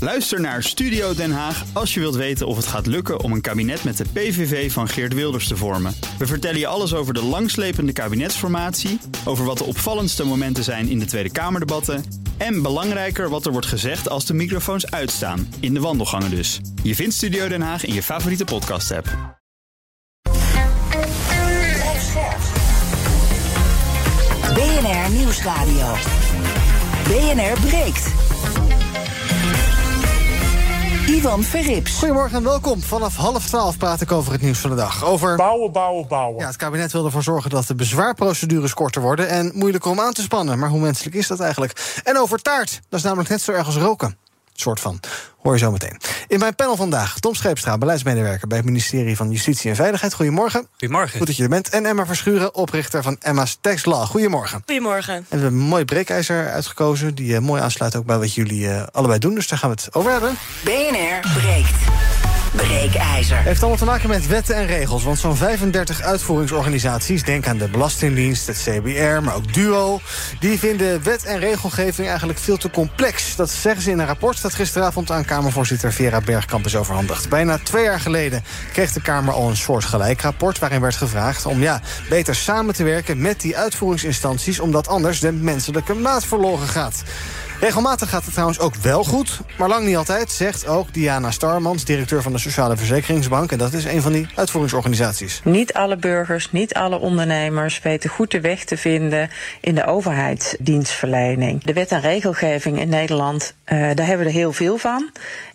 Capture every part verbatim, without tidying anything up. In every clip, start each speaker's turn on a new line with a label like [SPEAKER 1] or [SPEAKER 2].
[SPEAKER 1] Luister naar Studio Den Haag als je wilt weten of het gaat lukken om een kabinet met de P V V van Geert Wilders te vormen. We vertellen je alles over de langslepende kabinetsformatie, over wat de opvallendste momenten zijn in de Tweede Kamerdebatten en belangrijker wat er wordt gezegd als de microfoons uitstaan, in de wandelgangen dus. Je vindt Studio Den Haag in je favoriete podcast-app.
[SPEAKER 2] B N R Nieuwsradio. B N R breekt. Ivan Verrips.
[SPEAKER 3] Goedemorgen en welkom. Vanaf half twaalf praat ik over het nieuws van de dag. Over
[SPEAKER 4] bouwen, bouwen, bouwen.
[SPEAKER 3] Ja, het kabinet wil ervoor zorgen dat de bezwaarprocedures korter worden en moeilijker om aan te spannen. Maar hoe menselijk is dat eigenlijk? En over taart. Dat is namelijk net zo erg als roken. Soort van. Hoor je zo meteen. In mijn panel vandaag Tom Scheepstra, beleidsmedewerker bij het ministerie van Justitie en Veiligheid. Goedemorgen.
[SPEAKER 5] Goedemorgen.
[SPEAKER 3] Goed dat je er bent. En Emma Verschuren, oprichter van Emma's Tax Law. Goedemorgen.
[SPEAKER 6] Goedemorgen. En
[SPEAKER 3] we hebben een mooi breekijzer uitgekozen, die uh, mooi aansluit ook bij wat jullie uh, allebei doen. Dus daar gaan we het over hebben.
[SPEAKER 2] B N R breekt. Breekijzer.
[SPEAKER 3] Heeft allemaal te maken met wetten en regels. Want zo'n vijfendertig uitvoeringsorganisaties, denk aan de Belastingdienst, het C B R, maar ook DUO, die vinden wet en regelgeving eigenlijk veel te complex. Dat zeggen ze in een rapport dat gisteravond aan Kamervoorzitter Vera Bergkamp is overhandigd. Bijna twee jaar geleden kreeg de Kamer al een soortgelijk rapport waarin werd gevraagd om ja, beter samen te werken met die uitvoeringsinstanties, omdat anders de menselijke maat verloren gaat. Regelmatig gaat het trouwens ook wel goed, maar lang niet altijd, zegt ook Diana Starmans, directeur van de Sociale Verzekeringsbank. En dat is een van die uitvoeringsorganisaties.
[SPEAKER 7] Niet alle burgers, niet alle ondernemers weten goed de weg te vinden in de overheidsdienstverlening. De wet en regelgeving in Nederland, uh, daar hebben we er heel veel van.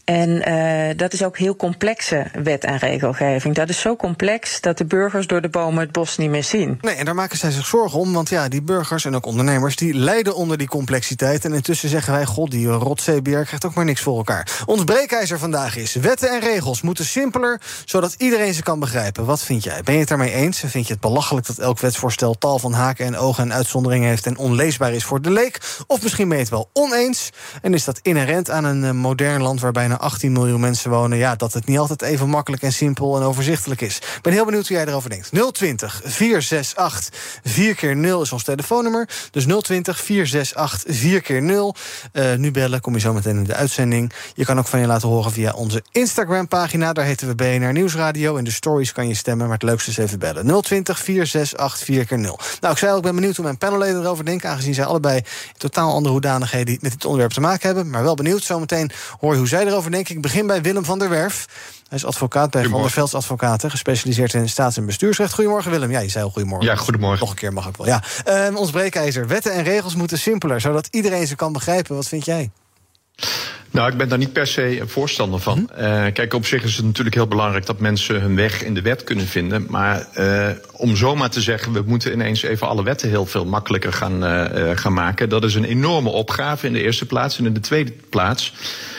[SPEAKER 7] En uh, dat is ook heel complexe wet en regelgeving. Dat is zo complex dat de burgers door de bomen het bos niet meer zien.
[SPEAKER 3] Nee, en daar maken zij zich zorgen om, want ja, die burgers en ook ondernemers die lijden onder die complexiteit. En intussen zeggen wij, god, die rot C B R krijgt ook maar niks voor elkaar. Ons breekijzer vandaag is: wetten en regels moeten simpeler, zodat iedereen ze kan begrijpen. Wat vind jij? Ben je het daarmee eens? Vind je het belachelijk dat elk wetsvoorstel tal van haken en ogen en uitzonderingen heeft en onleesbaar is voor de leek? Of misschien ben je het wel oneens en is dat inherent aan een uh, modern land waar bijna achttien miljoen mensen wonen, ja, dat het niet altijd even makkelijk en simpel en overzichtelijk is. Ik ben heel benieuwd hoe jij erover denkt. nul twintig, vier zes acht, vier keer nul is ons telefoonnummer. Dus nul twintig, vier zes acht, vier keer nul. Uh, nu bellen, kom je zo meteen in de uitzending. Je kan ook van je laten horen via onze Instagram-pagina. Daar heten we B N R Nieuwsradio. In de stories kan je stemmen, maar het leukste is even bellen. nul twintig, vier zes acht, vier keer nul. Nou, ik zei al, ik ben benieuwd hoe mijn panelleden erover denken, aangezien zij allebei in totaal andere hoedanigheden met dit onderwerp te maken hebben. Maar wel benieuwd. Zometeen hoor je hoe zij erover denken. Ik begin bij Willem van der Werf. Hij is advocaat bij Van der Velds Advocaten, gespecialiseerd in staats- en bestuursrecht. Goedemorgen, Willem. Ja, je zei al goedemorgen.
[SPEAKER 8] Ja, goedemorgen.
[SPEAKER 3] Nog een keer mag ik wel. Ja. Uh, ons breekijzer. Wetten en regels moeten simpeler, zodat iedereen ze kan begrijpen. Wat vind jij?
[SPEAKER 8] Nou, ik ben daar niet per se een voorstander van. Mm-hmm. Uh, kijk, op zich is het natuurlijk heel belangrijk dat mensen hun weg in de wet kunnen vinden. Maar uh, om zomaar te zeggen, we moeten ineens even alle wetten heel veel makkelijker gaan, uh, gaan maken, dat is een enorme opgave in de eerste plaats. En in de tweede plaats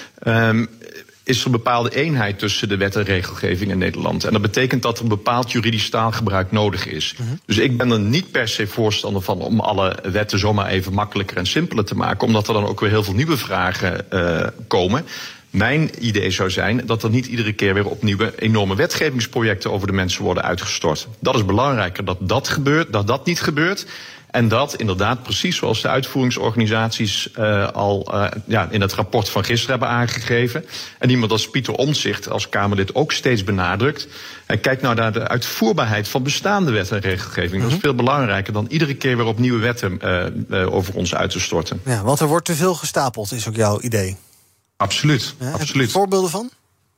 [SPEAKER 8] Um, is er een bepaalde eenheid tussen de wet en regelgeving in Nederland. En dat betekent dat er een bepaald juridisch taalgebruik nodig is. Mm-hmm. Dus ik ben er niet per se voorstander van om alle wetten zomaar even makkelijker en simpeler te maken, omdat er dan ook weer heel veel nieuwe vragen uh, komen. Mijn idee zou zijn dat er niet iedere keer weer opnieuw enorme wetgevingsprojecten over de mensen worden uitgestort. Dat is belangrijker dat dat gebeurt, dat dat niet gebeurt. En dat inderdaad, precies zoals de uitvoeringsorganisaties uh, al uh, ja, in het rapport van gisteren hebben aangegeven. En iemand als Pieter Omtzigt als Kamerlid ook steeds benadrukt. En kijk nou naar de uitvoerbaarheid van bestaande wet en regelgeving. Mm-hmm. Dat is veel belangrijker dan iedere keer weer opnieuw wetten uh, uh, over ons uit te storten.
[SPEAKER 3] Ja, want er wordt te veel gestapeld, is ook jouw idee.
[SPEAKER 8] Absoluut,
[SPEAKER 3] ja,
[SPEAKER 8] absoluut.
[SPEAKER 3] Heb je voorbeelden van?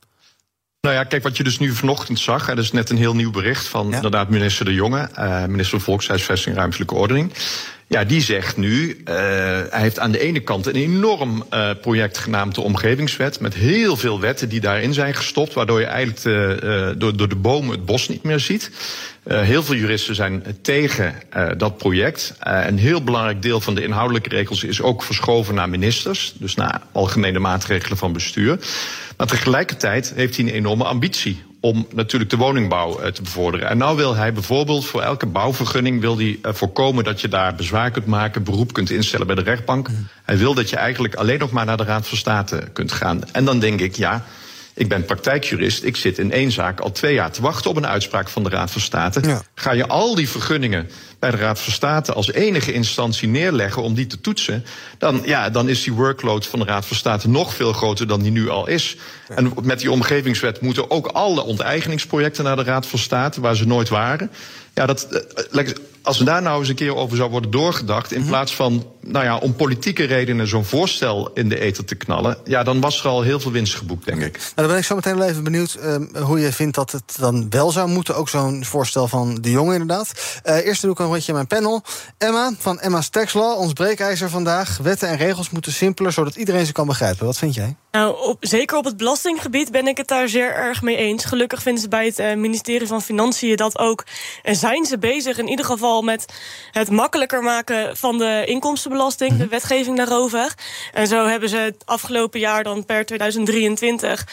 [SPEAKER 8] Nou ja, kijk, wat je dus nu vanochtend zag, dat is net een heel nieuw bericht van ja. inderdaad minister De Jonge, uh, minister van Volkshuisvesting en Ruimtelijke Ordening. Ja, die zegt nu, uh, hij heeft aan de ene kant een enorm uh, project genaamd de Omgevingswet, met heel veel wetten die daarin zijn gestopt, waardoor je eigenlijk de, uh, door, door de bomen het bos niet meer ziet. Uh, heel veel juristen zijn tegen uh, dat project. Uh, een heel belangrijk deel van de inhoudelijke regels is ook verschoven naar ministers, dus naar algemene maatregelen van bestuur. Maar tegelijkertijd heeft hij een enorme ambitie om natuurlijk de woningbouw uh, te bevorderen. En nou wil hij bijvoorbeeld voor elke bouwvergunning wil hij uh, voorkomen dat je daar bezwaar kunt maken, beroep kunt instellen bij de rechtbank. Mm. Hij wil dat je eigenlijk alleen nog maar naar de Raad van State kunt gaan. En dan denk ik, ja, ik ben praktijkjurist, ik zit in één zaak al twee jaar te wachten op een uitspraak van de Raad van State. Ja. Ga je al die vergunningen bij de Raad van State als enige instantie neerleggen om die te toetsen, dan, ja, dan is die workload van de Raad van State nog veel groter dan die nu al is. Ja. En met die omgevingswet moeten ook alle onteigeningsprojecten naar de Raad van State, waar ze nooit waren. Ja, dat, als er daar nou eens een keer over zou worden doorgedacht, in mm-hmm. plaats van, nou ja, om politieke redenen zo'n voorstel in de ether te knallen, ja, dan was er al heel veel winst geboekt, denk ik. Nou,
[SPEAKER 3] dan ben ik zo meteen wel even benieuwd uh, hoe je vindt dat het dan wel zou moeten. Ook zo'n voorstel van de jongen, inderdaad. Uh, eerst doe ik een rondje mijn panel. Emma van Emma's Tax Law, ons breekijzer vandaag. Wetten en regels moeten simpeler, zodat iedereen ze kan begrijpen. Wat vind jij?
[SPEAKER 4] Nou, op, zeker op het belastinggebied ben ik het daar zeer erg mee eens. Gelukkig vinden ze bij het uh, ministerie van Financiën dat ook. En zijn ze bezig in ieder geval met het makkelijker maken van de inkomstenbelasting, mm-hmm. de wetgeving daarover. En zo hebben ze het afgelopen jaar dan per tweeduizend drieëntwintig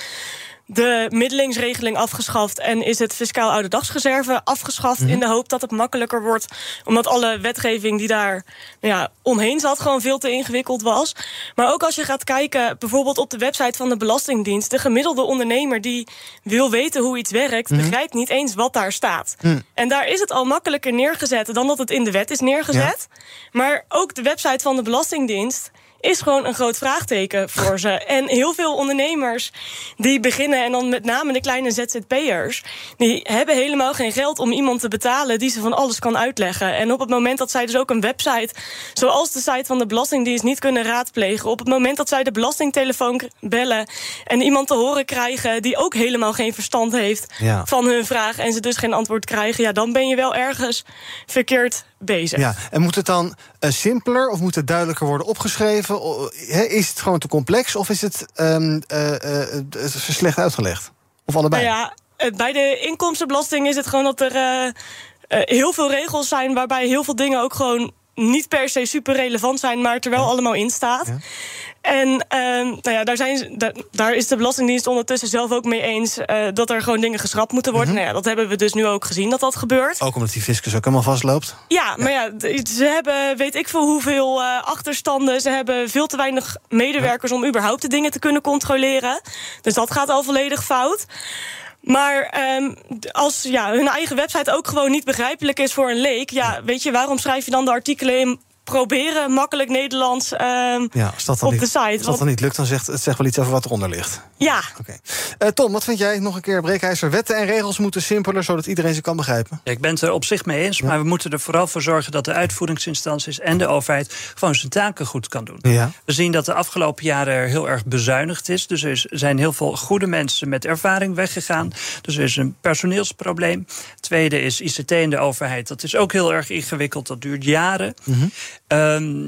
[SPEAKER 4] de middelingsregeling afgeschaft en is het fiscaal ouderdagsreserve afgeschaft, mm-hmm. in de hoop dat het makkelijker wordt, omdat alle wetgeving die daar nou ja, omheen zat gewoon veel te ingewikkeld was. Maar ook als je gaat kijken bijvoorbeeld op de website van de Belastingdienst, de gemiddelde ondernemer die wil weten hoe iets werkt, mm-hmm. begrijpt niet eens wat daar staat. Mm. En daar is het al makkelijker neergezet dan dat het in de wet is neergezet. Ja. Maar ook de website van de Belastingdienst is gewoon een groot vraagteken voor ze. En heel veel ondernemers die beginnen, en dan met name de kleine Z Z P'ers, die hebben helemaal geen geld om iemand te betalen die ze van alles kan uitleggen. En op het moment dat zij dus ook een website, zoals de site van de Belastingdienst, niet kunnen raadplegen, op het moment dat zij de belastingtelefoon bellen en iemand te horen krijgen die ook helemaal geen verstand heeft ja. van hun vraag en ze dus geen antwoord krijgen, ja, dan ben je wel ergens verkeerd bezig. Ja,
[SPEAKER 3] en moet het dan uh, simpeler of moet het duidelijker worden opgeschreven? Is het gewoon te complex of is het um, uh, uh, slecht uitgelegd? Of allebei?
[SPEAKER 4] Nou ja, bij de inkomstenbelasting is het gewoon dat er uh, uh, heel veel regels zijn waarbij heel veel dingen ook gewoon niet per se super relevant zijn, maar er wel ja. allemaal in staat. Ja. En uh, nou ja, daar, zijn, daar, daar is de Belastingdienst ondertussen zelf ook mee eens uh, dat er gewoon dingen geschrapt moeten worden. Mm-hmm. Nou ja, dat hebben we dus nu ook gezien dat dat gebeurt.
[SPEAKER 3] Ook omdat die fiscus ook helemaal vastloopt?
[SPEAKER 4] Ja, ja. maar ja, ze hebben weet ik veel hoeveel uh, achterstanden. Ze hebben veel te weinig medewerkers ja. om überhaupt de dingen te kunnen controleren. Dus dat gaat al volledig fout. Maar um, als ja, hun eigen website ook gewoon niet begrijpelijk is voor een leek, ja, weet je, waarom schrijf je dan de artikelen in proberen makkelijk Nederlands um,
[SPEAKER 3] ja, als dat dan
[SPEAKER 4] op
[SPEAKER 3] niet,
[SPEAKER 4] de site?
[SPEAKER 3] Als dat dan niet lukt, dan zegt het zegt wel iets over wat eronder ligt.
[SPEAKER 4] Ja.
[SPEAKER 3] Okay. Uh, Tom, wat vind jij? Nog een keer breekijzer. Wetten en regels moeten simpeler, zodat iedereen ze kan begrijpen.
[SPEAKER 5] Ja, ik ben het er op zich mee eens, ja. maar we moeten er vooral voor zorgen dat de uitvoeringsinstanties en de overheid gewoon zijn taken goed kan doen. Ja. We zien dat de afgelopen jaren er heel erg bezuinigd is. Dus er zijn heel veel goede mensen met ervaring weggegaan. Dus er is een personeelsprobleem. Tweede is I C T in de overheid. Dat is ook heel erg ingewikkeld. Dat duurt jaren. Mm-hmm. Um,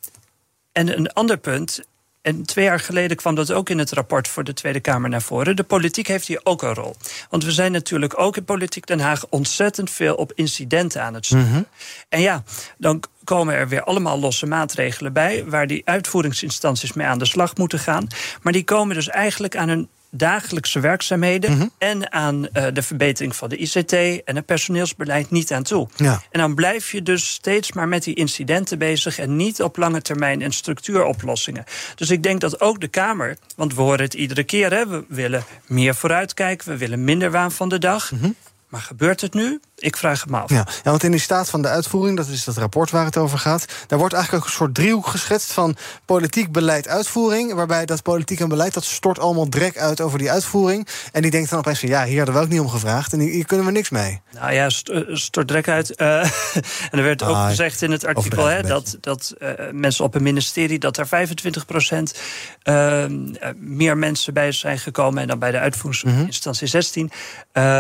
[SPEAKER 5] en een ander punt. En twee jaar geleden kwam dat ook in het rapport voor de Tweede Kamer naar voren. De politiek heeft hier ook een rol. Want we zijn natuurlijk ook in Politiek Den Haag ontzettend veel op incidenten aan het sturen. Mm-hmm. En ja, dan komen er weer allemaal losse maatregelen bij, waar die uitvoeringsinstanties mee aan de slag moeten gaan. Maar die komen dus eigenlijk aan hun dagelijkse werkzaamheden mm-hmm. en aan uh, de verbetering van de I C T en het personeelsbeleid niet aan toe. Ja. En dan blijf je dus steeds maar met die incidenten bezig en niet op lange termijn en structuuroplossingen. Dus ik denk dat ook de Kamer, want we horen het iedere keer, hè, we willen meer vooruitkijken, we willen minder waan van de dag. Mm-hmm. Maar gebeurt het nu? Ik vraag het me af.
[SPEAKER 3] Ja, ja, want in die staat van de uitvoering, dat is dat rapport waar het over gaat, daar wordt eigenlijk ook een soort driehoek geschetst van politiek, beleid, uitvoering, waarbij dat politiek en beleid, dat stort allemaal drek uit over die uitvoering. En die denkt dan opeens van, ja, hier hadden we ook niet om gevraagd en hier kunnen we niks mee.
[SPEAKER 5] Nou ja, stort drek uit. Uh, en er werd ook ah, gezegd in het artikel hè, dat, dat uh, mensen op een ministerie, dat er vijfentwintig procent uh, meer mensen bij zijn gekomen en dan bij de uitvoeringsinstantie mm-hmm. zestien. Uh,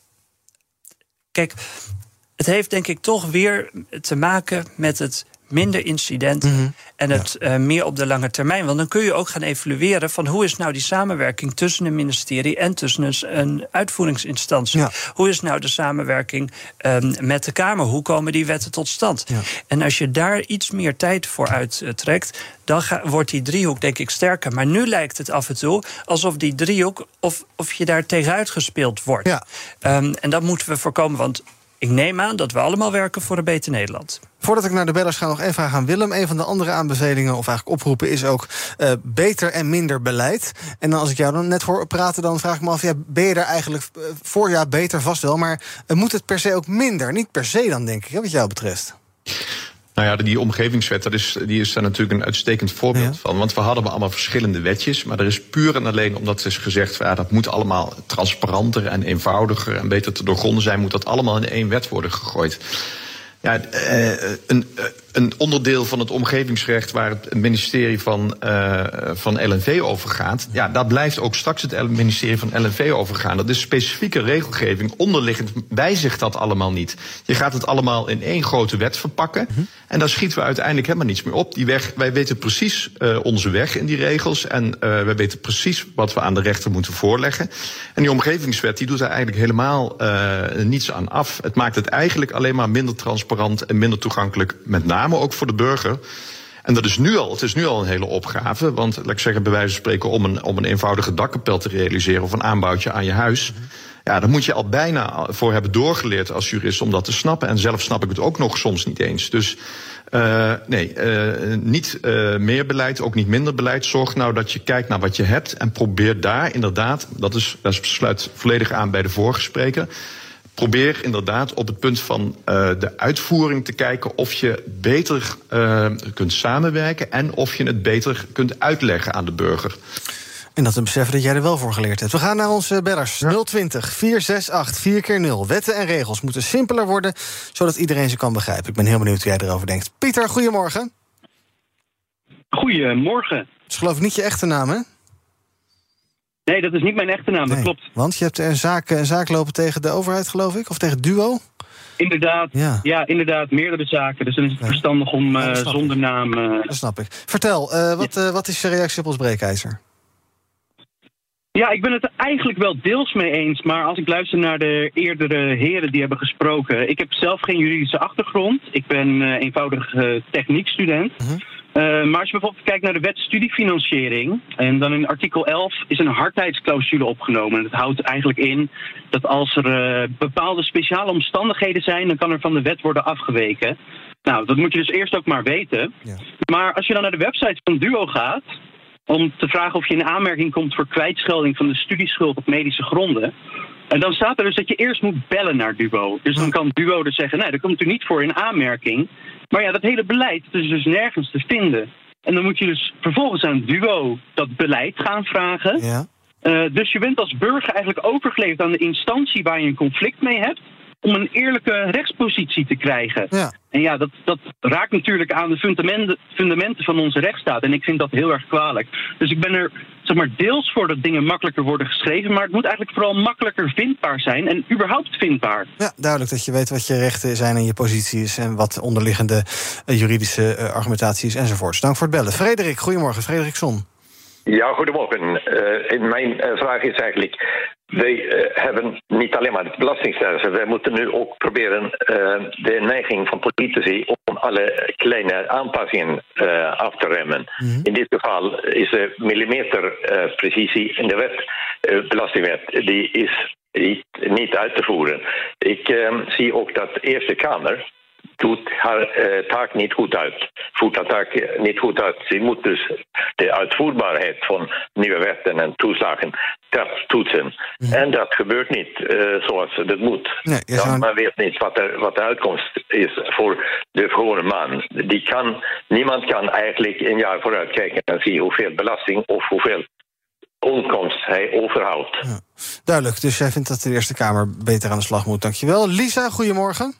[SPEAKER 5] Kijk, het heeft denk ik toch weer te maken met het minder incidenten mm-hmm. en het ja. uh, meer op de lange termijn. Want dan kun je ook gaan evalueren van hoe is nou die samenwerking tussen een ministerie en tussen een, een uitvoeringsinstantie. Ja. Hoe is nou de samenwerking um, met de Kamer? Hoe komen die wetten tot stand? Ja. En als je daar iets meer tijd voor uittrekt, dan ga, wordt die driehoek denk ik sterker. Maar nu lijkt het af en toe alsof die driehoek, of, of je daar tegenuit gespeeld wordt. Ja. Um, en dat moeten we voorkomen, want ik neem aan dat we allemaal werken voor een beter Nederland.
[SPEAKER 3] Voordat ik naar de bellers ga, nog één vraag aan Willem. Een van de andere aanbevelingen, of eigenlijk oproepen, is ook uh, beter en minder beleid. En dan als ik jou dan net hoor praten, dan vraag ik me af, ja, ben je daar eigenlijk uh, voor? Ja, beter vast wel, maar uh, moet het per se ook minder? Niet per se dan, denk ik, hè, wat jou betreft.
[SPEAKER 8] Nou ja, die omgevingswet, dat is, die is daar natuurlijk een uitstekend voorbeeld ja. van. Want we hadden allemaal verschillende wetjes. Maar er is puur en alleen omdat is gezegd, ja, dat moet allemaal transparanter en eenvoudiger en beter te doorgronden zijn, moet dat allemaal in één wet worden gegooid. Ja, uh, een, uh, een onderdeel van het omgevingsrecht waar het ministerie van, uh, van L N V over gaat, ja, daar blijft ook straks het ministerie van L N V over gaan. Dat is specifieke regelgeving. Onderliggend wijzigt dat allemaal niet. Je gaat het allemaal in één grote wet verpakken. Mm-hmm. En daar schieten we uiteindelijk helemaal niets meer op. Die weg, wij weten precies uh, onze weg in die regels. En uh, wij weten precies wat we aan de rechter moeten voorleggen. En die omgevingswet die doet daar eigenlijk helemaal uh, niets aan af. Het maakt het eigenlijk alleen maar minder transparant en minder toegankelijk, met name ook voor de burger. En dat is nu al, het is nu al een hele opgave. Want, laat ik zeggen, bij wijze van spreken, om een, om een eenvoudige dakkapel te realiseren of een aanbouwtje aan je huis, mm-hmm. ja, daar moet je al bijna voor hebben doorgeleerd als jurist om dat te snappen. En zelf snap ik het ook nog soms niet eens. Dus uh, nee, uh, niet uh, meer beleid, ook niet minder beleid. Zorg nou dat je kijkt naar wat je hebt en probeer daar inderdaad, dat is, dat sluit volledig aan bij de vorige spreker, probeer inderdaad op het punt van uh, de uitvoering te kijken of je beter uh, kunt samenwerken en of je het beter kunt uitleggen aan de burger.
[SPEAKER 3] En dat te beseffen dat jij er wel voor geleerd hebt. We gaan naar onze bellers. nul twintig, vier zes acht, vier keer nul. Wetten en regels moeten simpeler worden, zodat iedereen ze kan begrijpen. Ik ben heel benieuwd hoe jij erover denkt. Pieter, goedemorgen.
[SPEAKER 6] Goedemorgen.
[SPEAKER 3] Dat is geloof ik niet je echte naam, hè?
[SPEAKER 6] Nee, dat is niet mijn echte naam, nee, dat klopt.
[SPEAKER 3] Want je hebt een zaak, een zaak lopen tegen de overheid, geloof ik? Of tegen Duo?
[SPEAKER 6] Inderdaad, ja, ja inderdaad, meerdere zaken. Dus dan is het verstandig om uh, zonder
[SPEAKER 3] ik.
[SPEAKER 6] naam... Uh...
[SPEAKER 3] Dat snap ik. Vertel, uh, wat, uh, wat is je reactie op ons breekijzer?
[SPEAKER 6] Ja, ik ben het er eigenlijk wel deels mee eens. Maar als ik luister naar de eerdere heren die hebben gesproken, ik heb zelf geen juridische achtergrond. Ik ben uh, eenvoudig uh, techniekstudent. Uh-huh. Uh, maar als je bijvoorbeeld kijkt naar de wet studiefinanciering, en dan in artikel elf is een hardheidsclausule opgenomen. En dat houdt eigenlijk in dat als er uh, bepaalde speciale omstandigheden zijn, dan kan er van de wet worden afgeweken. Nou, dat moet je dus eerst ook maar weten. Ja. Maar als je dan naar de website van Duo gaat om te vragen of je in aanmerking komt voor kwijtschelding van de studieschuld op medische gronden, en dan staat er dus dat je eerst moet bellen naar Duo. Dus dan kan Duo dus zeggen, nee, daar komt u niet voor in aanmerking. Maar ja, dat hele beleid is dus nergens te vinden. En dan moet je dus vervolgens aan Duo dat beleid gaan vragen. Ja. Uh, dus je bent als burger eigenlijk overgeleverd aan de instantie waar je een conflict mee hebt, om een eerlijke rechtspositie te krijgen. Ja. En ja, dat, dat raakt natuurlijk aan de fundamenten, fundamenten van onze rechtsstaat. En ik vind dat heel erg kwalijk. Dus ik ben er, zeg maar, deels voor dat dingen makkelijker worden geschreven, maar het moet eigenlijk vooral makkelijker vindbaar zijn en überhaupt vindbaar.
[SPEAKER 3] Ja, duidelijk dat je weet wat je rechten zijn en je positie is en wat onderliggende uh, juridische uh, argumentatie is enzovoorts. Dank voor het bellen. Frederik, goedemorgen. Frederik Son.
[SPEAKER 9] Ja, goedemorgen. Uh, mijn uh, vraag is eigenlijk, wij uh, hebben niet alleen maar het belastingstelsel, wij moeten nu ook proberen uh, de neiging van politici om alle kleine aanpassingen uh, af te remmen. Mm-hmm. In dit geval is de millimeter uh, precisie in de wet, uh, belastingwet, die is niet, niet uit te voeren. Ik uh, zie ook dat de Eerste Kamer doet haar uh, taak niet goed uit. Voert haar taak niet goed uit. Ze moet dus de uitvoerbaarheid van nieuwe wetten en toeslagen toetsen. Mm. En dat gebeurt niet uh, zoals het moet. Nee, ja, zou... Men weet niet wat, er, wat de uitkomst is voor de gewone man. Die kan, niemand kan eigenlijk een jaar vooruit kijken en zien hoeveel belasting of hoeveel onkomst hij overhoudt.
[SPEAKER 3] Ja. Duidelijk, dus jij vindt dat de Eerste Kamer beter aan de slag moet. Dankjewel. Lisa, goedemorgen.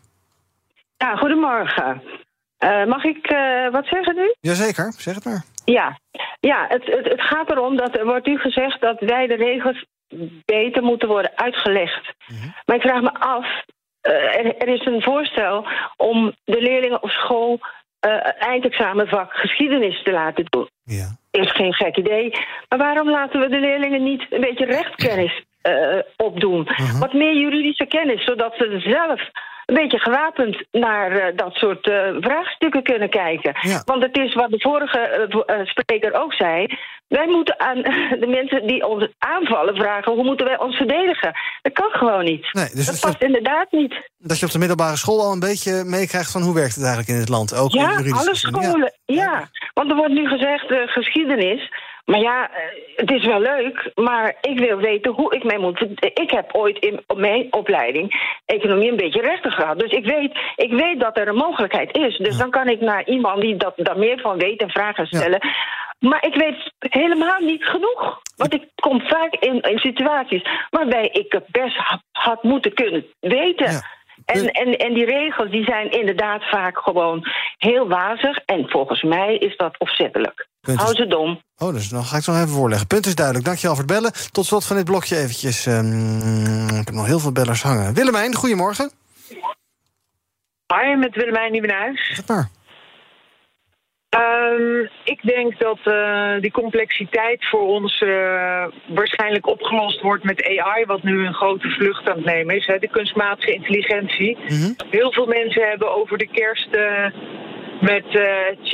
[SPEAKER 10] Ja, goedemorgen. Uh, mag ik uh, wat zeggen nu?
[SPEAKER 3] Jazeker, zeg het maar.
[SPEAKER 10] Ja, ja het, het, het gaat erom dat er wordt u gezegd dat wij de regels beter moeten worden uitgelegd. Mm-hmm. Maar ik vraag me af, uh, er, er is een voorstel om de leerlingen op school uh, het eindexamenvak geschiedenis te laten doen. Ja. Is geen gek idee. Maar waarom laten we de leerlingen niet een beetje rechtskennis uh, opdoen? Mm-hmm. Wat meer juridische kennis, zodat ze zelf een beetje gewapend naar uh, dat soort uh, vraagstukken kunnen kijken. Ja. Want het is wat de vorige uh, uh, spreker ook zei. Wij moeten aan de mensen die ons aanvallen vragen, hoe moeten wij ons verdedigen? Dat kan gewoon niet. Nee, dus dat past je, inderdaad niet.
[SPEAKER 3] Dat je op de middelbare school al een beetje meekrijgt van hoe werkt het eigenlijk in het land? Ook
[SPEAKER 10] ja,
[SPEAKER 3] in
[SPEAKER 10] alle scholen. Ja. ja, want er wordt nu gezegd uh, geschiedenis. Maar ja, het is wel leuk, maar ik wil weten hoe ik mee moet. Ik heb ooit in mijn opleiding economie een beetje rechten gehad. Dus ik weet, ik weet dat er een mogelijkheid is. Dus ja. dan kan ik naar iemand die dat, daar meer van weet en vragen stellen. Ja. Maar ik weet helemaal niet genoeg. Want ik kom vaak in, in situaties waarbij ik het best had moeten kunnen weten. Ja. En, en, en die regels die zijn inderdaad vaak gewoon heel wazig. En volgens mij is dat opzettelijk. Hou ze dom.
[SPEAKER 3] Oh, dus dan ga ik het nog even voorleggen. Punt is duidelijk. Dankjewel voor het bellen. Tot slot van dit blokje eventjes. Um, ik heb nog heel veel bellers hangen. Willemijn, goedemorgen.
[SPEAKER 11] Hi, met Willemijn Nieuwenhuis.
[SPEAKER 3] Zeg maar.
[SPEAKER 11] Um, ik denk dat uh, die complexiteit voor ons uh, waarschijnlijk opgelost wordt met A I, wat nu een grote vlucht aan het nemen is. Hè, de kunstmatige intelligentie. Mm-hmm. Heel veel mensen hebben over de kerst uh, met uh,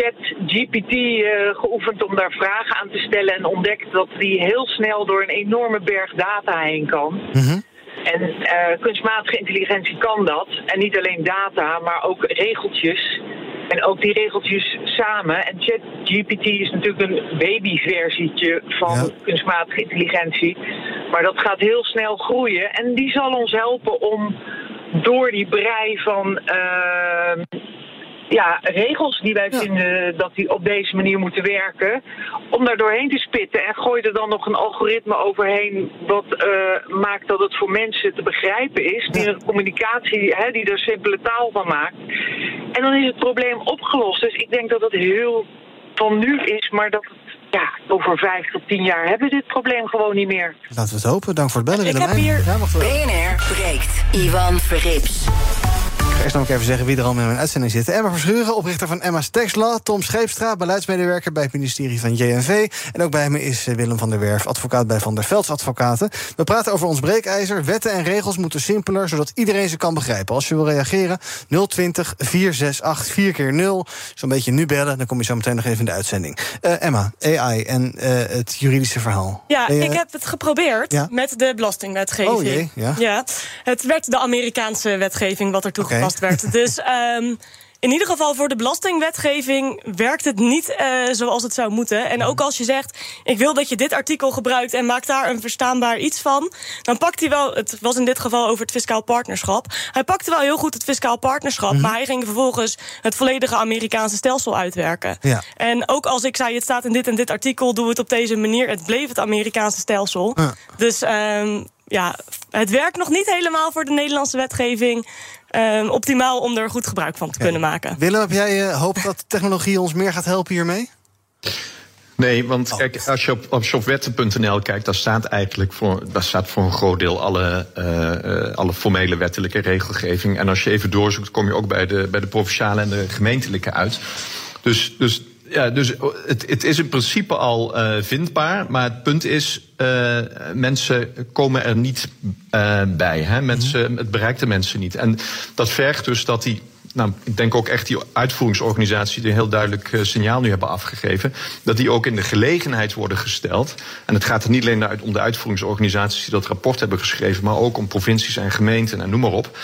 [SPEAKER 11] ChatGPT uh, geoefend om daar vragen aan te stellen en ontdekt dat die heel snel door een enorme berg data heen kan. Mm-hmm. En uh, kunstmatige intelligentie kan dat. En niet alleen data, maar ook regeltjes. En ook die regeltjes samen. En ChatGPT is natuurlijk een babyversietje van ja. kunstmatige intelligentie. Maar dat gaat heel snel groeien. En die zal ons helpen om door die brei van uh, ja, regels die wij ja. vinden dat die op deze manier moeten werken, om daar doorheen te spitten. En gooi er dan nog een algoritme overheen wat uh, maakt dat het voor mensen te begrijpen is. Die een communicatie, hè, die er simpele taal van maakt. En dan is het probleem opgelost. Dus ik denk dat het heel van nu is, maar dat ja, over vijf tot tien jaar hebben we dit probleem gewoon niet meer.
[SPEAKER 3] Laten we het hopen. Dank voor het bellen.
[SPEAKER 2] Ik heb hier ja, B N R breekt. Ivan Verrips.
[SPEAKER 3] Eerst nog even zeggen wie er al met mijn uitzending zit. Emma Verschuren, oprichter van Emma's Tax Law. Tom Scheepstra, beleidsmedewerker bij het ministerie van J N V. En ook bij me is Willem van der Werf, advocaat bij Van der Velds Advocaten. We praten over ons breekijzer. Wetten en regels moeten simpeler, zodat iedereen ze kan begrijpen. Als je wil reageren, nul twintig, vier zes acht, vier keer nul. Zo'n beetje nu bellen, dan kom je zo meteen nog even in de uitzending. Uh, Emma, A I en uh, het juridische verhaal.
[SPEAKER 4] Ja,
[SPEAKER 3] je...
[SPEAKER 4] ik heb het geprobeerd ja? met de belastingwetgeving.
[SPEAKER 3] Oh jee, ja.
[SPEAKER 4] ja. Het werd de Amerikaanse wetgeving wat er toegepast okay. werd. Dus um, in ieder geval voor de belastingwetgeving werkt het niet uh, zoals het zou moeten. En ook als je zegt, ik wil dat je dit artikel gebruikt en maak daar een verstaanbaar iets van, dan pakt hij wel, het was in dit geval over het fiscaal partnerschap, hij pakte wel heel goed het fiscaal partnerschap, mm-hmm. maar hij ging vervolgens het volledige Amerikaanse stelsel uitwerken. Ja. En ook als ik zei, het staat in dit en dit artikel, doe het op deze manier, het bleef het Amerikaanse stelsel. Ja. Dus um, ja, het werkt nog niet helemaal voor de Nederlandse wetgeving. Um, optimaal om er goed gebruik van te okay. kunnen maken.
[SPEAKER 3] Willem, heb jij uh, hoop dat technologie ons meer gaat helpen hiermee?
[SPEAKER 8] Nee, want kijk, als je op, op shopwetten punt n l kijkt, daar staat eigenlijk voor, daar staat voor een groot deel alle, uh, uh, alle formele wettelijke regelgeving. En als je even doorzoekt, kom je ook bij de, bij de provinciale en de gemeentelijke uit. Dus, dus ja, dus het, het is in principe al uh, vindbaar, maar het punt is, uh, mensen komen er niet uh, bij. Hè? Mensen, het bereikt de mensen niet. En dat vergt dus dat die, nou, ik denk ook echt die uitvoeringsorganisatie die een heel duidelijk uh, signaal nu hebben afgegeven, dat die ook in de gelegenheid worden gesteld. En het gaat er niet alleen om de uitvoeringsorganisaties die dat rapport hebben geschreven, maar ook om provincies en gemeenten en noem maar op.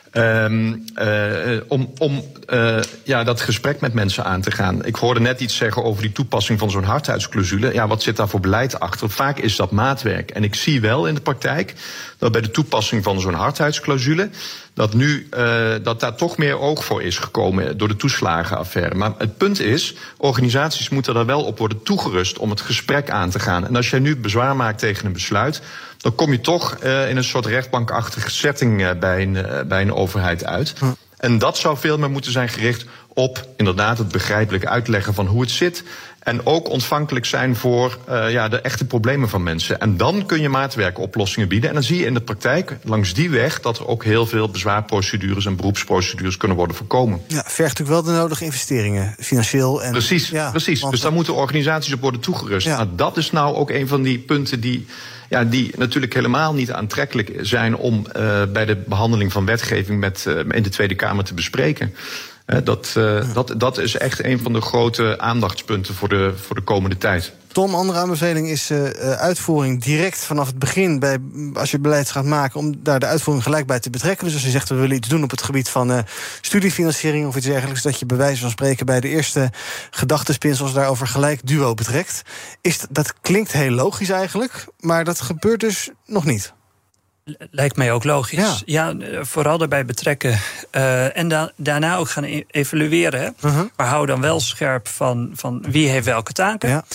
[SPEAKER 8] Um, uh, om om uh, ja, dat gesprek met mensen aan te gaan. Ik hoorde net iets zeggen over die toepassing van zo'n hardheidsclausule. Ja, wat zit daar voor beleid achter? Vaak is dat maatwerk. En ik zie wel in de praktijk dat bij de toepassing van zo'n hardheidsclausule, dat nu uh, dat daar toch meer oog voor is gekomen door de toeslagenaffaire. Maar het punt is, organisaties moeten er wel op worden toegerust om het gesprek aan te gaan. En als jij nu bezwaar maakt tegen een besluit, dan kom je toch uh, in een soort rechtbankachtige setting uh, bij, een, uh, bij een overheid uit. Hm. En dat zou veel meer moeten zijn gericht op inderdaad het begrijpelijk uitleggen van hoe het zit. En ook ontvankelijk zijn voor uh, ja, de echte problemen van mensen. En dan kun je maatwerkoplossingen bieden. En dan zie je in de praktijk langs die weg dat er ook heel veel bezwaarprocedures en beroepsprocedures kunnen worden voorkomen.
[SPEAKER 3] Ja, vergt natuurlijk wel de nodige investeringen, financieel. En,
[SPEAKER 8] precies,
[SPEAKER 3] ja,
[SPEAKER 8] precies.
[SPEAKER 3] Want,
[SPEAKER 8] dus daar moeten organisaties op worden toegerust. Ja. Maar dat is nou ook een van die punten die, ja, die natuurlijk helemaal niet aantrekkelijk zijn om uh, bij de behandeling van wetgeving met, uh, in de Tweede Kamer te bespreken. Uh, dat, uh, dat, dat is echt een van de grote aandachtspunten voor de, voor de komende tijd.
[SPEAKER 3] Tom, andere aanbeveling is uh, uitvoering direct vanaf het begin, bij, als je beleid gaat maken, om daar de uitvoering gelijk bij te betrekken. Dus als je zegt, we willen iets doen op het gebied van uh, studiefinanciering of iets dergelijks, dat je bij wijze van spreken bij de eerste gedachtespinsels daarover gelijk duo betrekt. Is, dat klinkt heel logisch eigenlijk, maar dat gebeurt dus nog niet.
[SPEAKER 5] Lijkt mij ook logisch. Ja, ja vooral erbij betrekken. Uh, en da- daarna ook gaan e- evalueren. Hè? Uh-huh. Maar hou dan wel scherp van, van wie heeft welke taken. Ja.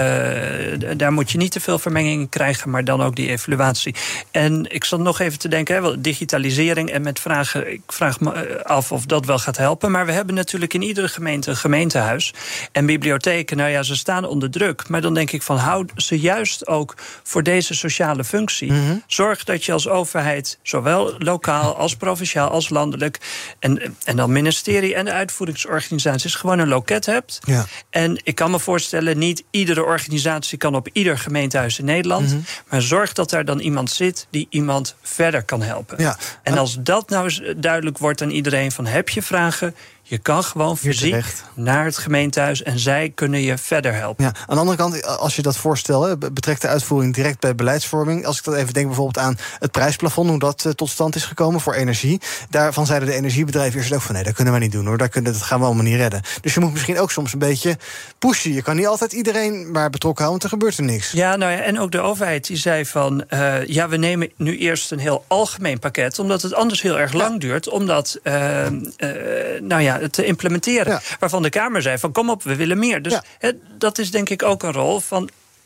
[SPEAKER 5] Uh, d- daar moet je niet te veel vermenging krijgen, maar dan ook die evaluatie. En ik zat nog even te denken, hè, wel, digitalisering en met vragen. Ik vraag me af of dat wel gaat helpen. Maar we hebben natuurlijk in iedere gemeente een gemeentehuis. En bibliotheken, nou ja, ze staan onder druk. Maar dan denk ik van, hou ze juist ook voor deze sociale functie. Uh-huh. Zorg dat je als als overheid, zowel lokaal als provinciaal als landelijk, en, en dan ministerie en de uitvoeringsorganisaties, gewoon een loket hebt. Ja. En ik kan me voorstellen, niet iedere organisatie kan op ieder gemeentehuis in Nederland. Mm-hmm. Maar zorg dat er dan iemand zit die iemand verder kan helpen. Ja. En als dat nou eens duidelijk wordt aan iedereen, van heb je vragen, je kan gewoon fysiek naar het gemeentehuis en zij kunnen je verder helpen.
[SPEAKER 3] Ja, aan de andere kant, als je dat voorstelt, betrekt de uitvoering direct bij beleidsvorming. Als ik dat even denk bijvoorbeeld aan het prijsplafond, hoe dat uh, tot stand is gekomen voor energie. Daarvan zeiden de energiebedrijven eerst ook van nee, dat kunnen we niet doen hoor. Dat, kunnen, dat gaan we allemaal niet redden. Dus je moet misschien ook soms een beetje pushen. Je kan niet altijd iedereen maar betrokken houden, want er gebeurt er niks.
[SPEAKER 5] Ja, nou ja, en ook de overheid die zei van uh, ja, we nemen nu eerst een heel algemeen pakket, omdat het anders heel erg lang duurt, omdat uh, uh, nou ja, te implementeren. Ja. Waarvan de Kamer zei van kom op, we willen meer. Dus ja. he, dat is denk ik ook een rol van